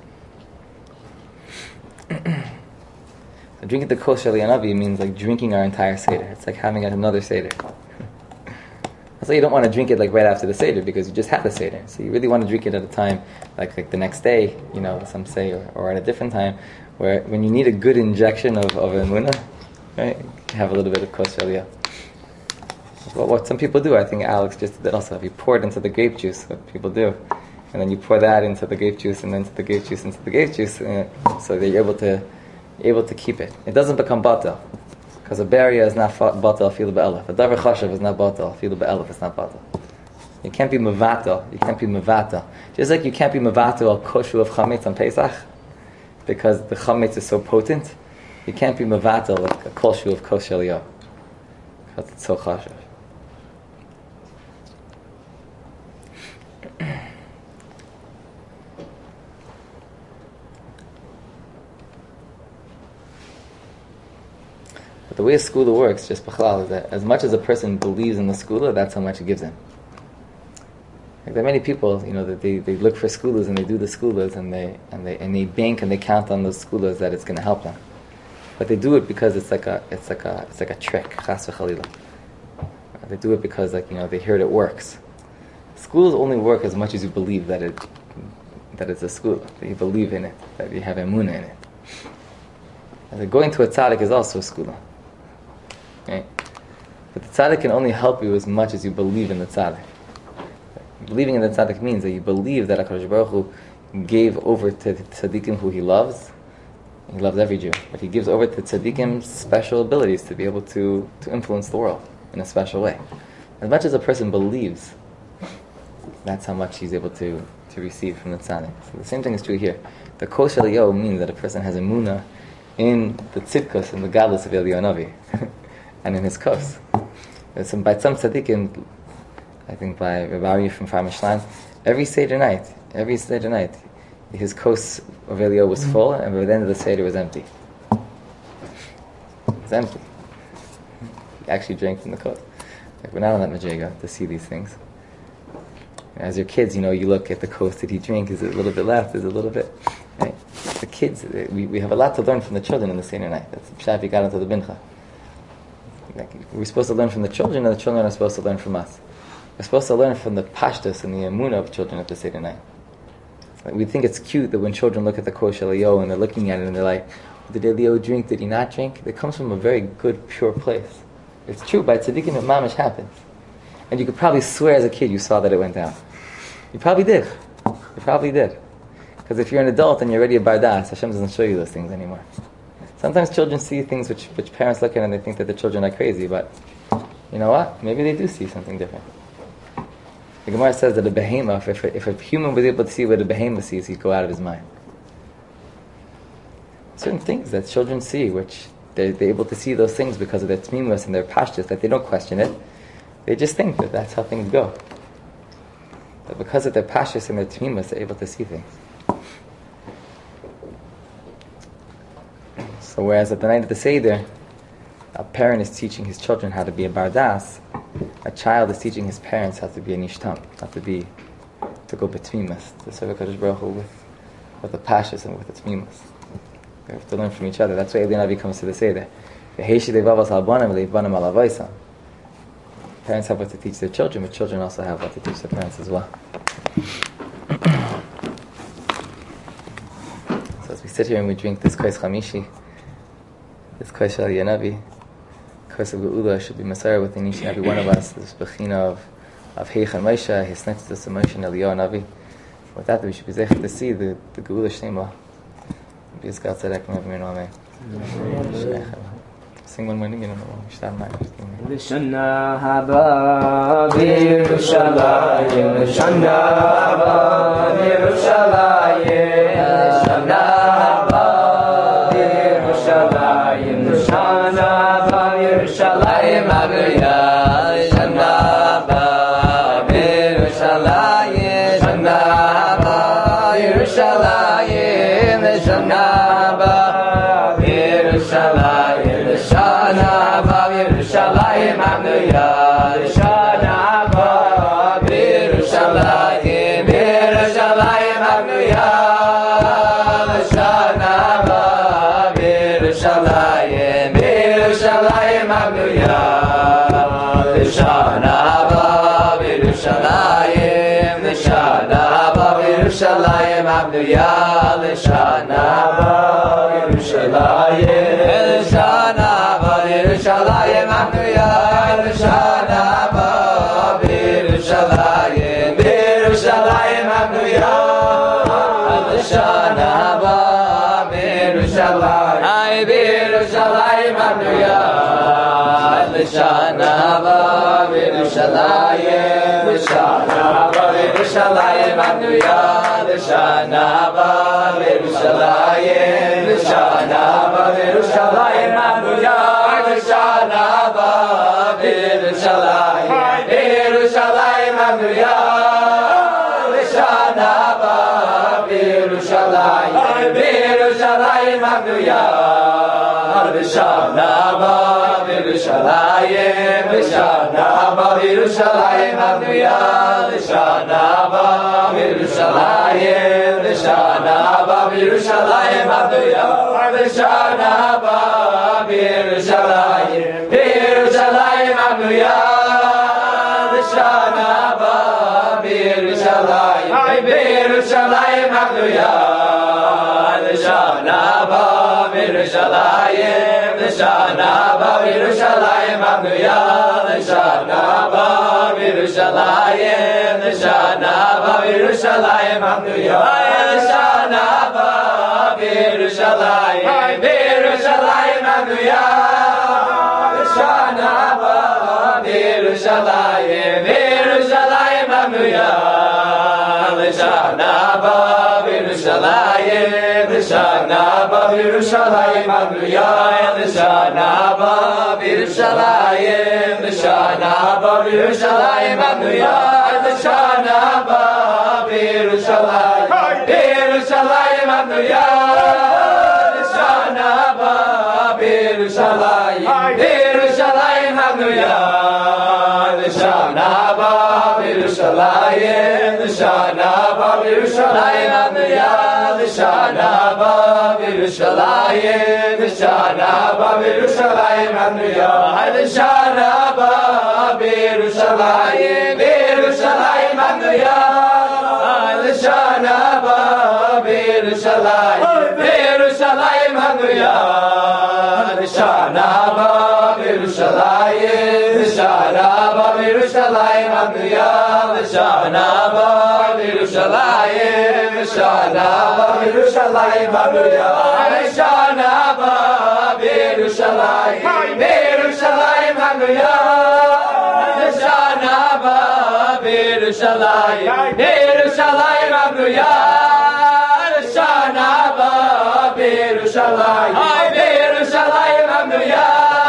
A: So drinking the kos shel Eliyahu Navi means like drinking our entire Seder. It's like having another Seder. That's why you don't want to drink it like right after the Seder, because you just had the Seder. So you really want to drink it at a time like the next day, some say, or at a different time, where when you need a good injection of Emunah, right? You have a little bit of kos shel Eliyahu. Well, what some people do, I think Alex just did that also. If you pour it into the grape juice, what people do, and then you pour that into the grape juice, and then into the grape juice, into the grape juice, so that you're able to you're able to keep it. It doesn't become batal. Because a barrier is not batal, filu be'elef. A davar chashav is not batal, filu be'elef is not batal. You can't be mevatel. You can't be mevatel. Just like you can't be mevatel al koshu of chametz on Pesach, because the chametz is so potent. You can't be mevatel like a koshu of kosher eliyah, because it's so chashav. But the way a skula works, just b'chalal, is that as much as a person believes in the skula, that's how much it gives him. Like there are many people, that they look for skulas and they do the skulas and they bank and they count on those skulas that it's going to help them. But they do it because it's like a trick, chas v'chalila. They do it because they hear it works. Schools only work as much as you believe that it's a skula, that you believe in it, that you have emunah in it. And going to a tzaddik is also a skula. Right? But the tzaddik can only help you as much as you believe in the tzaddik. Believing in the tzaddik means that you believe that HaKadosh Baruch Hu gave over to tzaddikim who he loves. He loves every Jew, but he gives over to tzaddikim special abilities to be able to influence the world in a special way. As much as a person believes, that's how much he's able to receive from the tzaddik. So the same thing is true here. The kos Eliyahu means that a person has emunah in the tzidkus and the gadlus of Eliyahu Navi, and in his kos. By some tzaddikim, I think by Rabbi Ari from Far Mishlan, every Seder night, his kos of Eliyahu was full, and by the end of the Seder it was empty. It was empty. He actually drank from the kos. We're not on that madrega to see these things. As your kids, you look at the kos. Did he drink? Is it a little bit left? Is it a little bit? Right? The kids, we have a lot to learn from the children in the Seder night. That's Pshat we got into the bincha. We're supposed to learn from the children, and the children are supposed to learn from us. We're supposed to learn from the pashtus and the emunah of children at the Seder night. We think it's cute that when children look at the kos Eliyahu and they're looking at it and they're like, did Eliyahu drink? Did he not drink? It comes from a very good, pure place. It's true, by tzaddikim it mamish happens. And you could probably swear as a kid you saw that it went down. You probably did. Because if you're an adult and you're already a bardas, Hashem doesn't show you those things anymore. Sometimes children see things which parents look at and they think that the children are crazy, but you know what? Maybe they do see something different. The Gemara says that a behemoth, if a human was able to see what a behemoth sees, he'd go out of his mind. Certain things that children see, which they're able to see those things because of their tmimus and their pashtus, that they don't question it. They just think that that's how things go. But because of their pashtus and their tmimus, they're able to see things. So whereas at the night of the Seder, a parent is teaching his children how to be a bardas, a child is teaching his parents how to be a nishtam, to go betmimus, to serve HaKadosh Baruch Hu with the pashtus and with the tmimus. We have to learn from each other. That's why Eliyahu Navi comes to the Seder. Parents have what to teach their children, but children also have what to teach their parents as well. So as we sit here and we drink this kos chamishi, this kos shel Eliyahu Navi, kos of Geula should be Messiah within each and every one of us. This bechina of Heichan Moshe, his next to Moshe and Eliyahu Navi. With that, we should be zeichet to see the Geula Shnema. B'yizkat tzedek me'avim amen. Sing one more niggun, we should have mine.
C: L'shana haba b'Yerushalayim, L'shana haba b'Yerushalayim, L'shana haba b'Yerushalayim, L'shana haba b'Yerushalayim, Hallelujah. L'shana haba b'Yerushalayim, L'shana haba b'Yerushalayim, L'shana haba b'Yerushalayim. Shana Haba Yerushalayim Hallelujah. Shana Haba Yerushalayim, Yerushalayim Hallelujah. Shana Haba Yerushalayim, Yerushalayim Hallelujah. Shana Haba Yerushalayim, Shana Haba Yerushalayim Hallelujah. Shana Haba Yerushalayim, Shana Yerushalayim Hallelujah, L'shana haba b'Yerushalayim, b'Yerushalayim Hallelujah, L'shana haba b'Yerushalayim.
A: L'shana haba b'Yerushalayim, L'shana haba b'Yerushalayim Hanuya, L'shana haba b'Yerushalayim, L'shana haba b'Yerushalayim Hanuya, L'shana haba b'Yerushalayim, b'Yerushalayim Hanuya, L'shana haba b'Yerushalayim, b'Yerushalayim Hanuya, L'shana haba b'Yerushalayim, L'shana haba b'Yerushalayim Hanuya, L'shana haba b'Yerushalayim, L'shana haba b'Yerushalayim Hanuya, L'shana haba b'Yerushalayim, b'Yerushalayim Hanuya, L'shana haba b'Yerushalayim, b'Yerushalayim Hanuya, L'shana haba b'Yerushalayim, L'shana haba b'Yerushalayim Hanuya, L'shana haba b'Yerushalayim, L'shana haba b'Yerushalayim Hanuya, L'shana haba b'Yerushalayim, b'Yerushalayim Hanuya, L'shana haba b'Yerushalayim, b'Yerushalayim Hanuya, L'shana haba b'Yerushalayim, L'shana haba b'Yerushalayim Hanuya, L'shana haba b'Yerushalayim, L'shana haba b'Yerushalayim Hanuya, L'shana haba b'Yerushalayim, b'Yerushalayim Hanuya, L'shana haba b'Yerushalayim, b'Yerushalayim Hanuya, L'shana haba b'Yerushalayim, L'shana haba b'Yerushalayim Hanuya, L'shana haba b'Yerushalayim, L'shana haba b'Yerushalayim Hanuya, L'shana haba b'Yerushalayim, b'Yerushalayim Hanuya, L'shana haba b'Yerushalayim, b'Yerushalayim Hanuya, L'shana haba b'Yerushalayim, L'shana haba b'Yerushalayim Hanuya, L'shana haba b'Yerushalayim, L'shana haba b'Yerushalayim Hanuya, L'shana haba b'Yerushalayim, b'Yerushalayim Hanuya, L'shana haba b'Yerushalayim, b'Yerushalayim Hanuya, L'shana haba b'Yerushalayim, b'Yerushalayim Hanuya,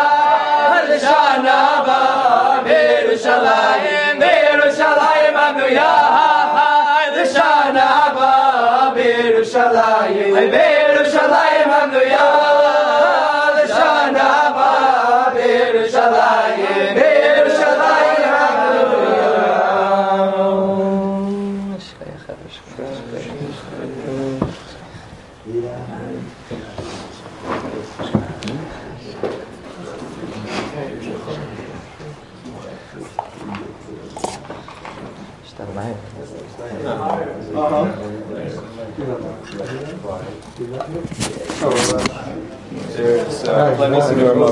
A: L'shana haba b'Yerushalayim, b'Yerushalayim Hanuya, L'shana haba b'Yerushalayim, b'Yerushalayim Hanuya, L'shana haba b'Yerushalayim, b'Yerushalayim
J: Let me see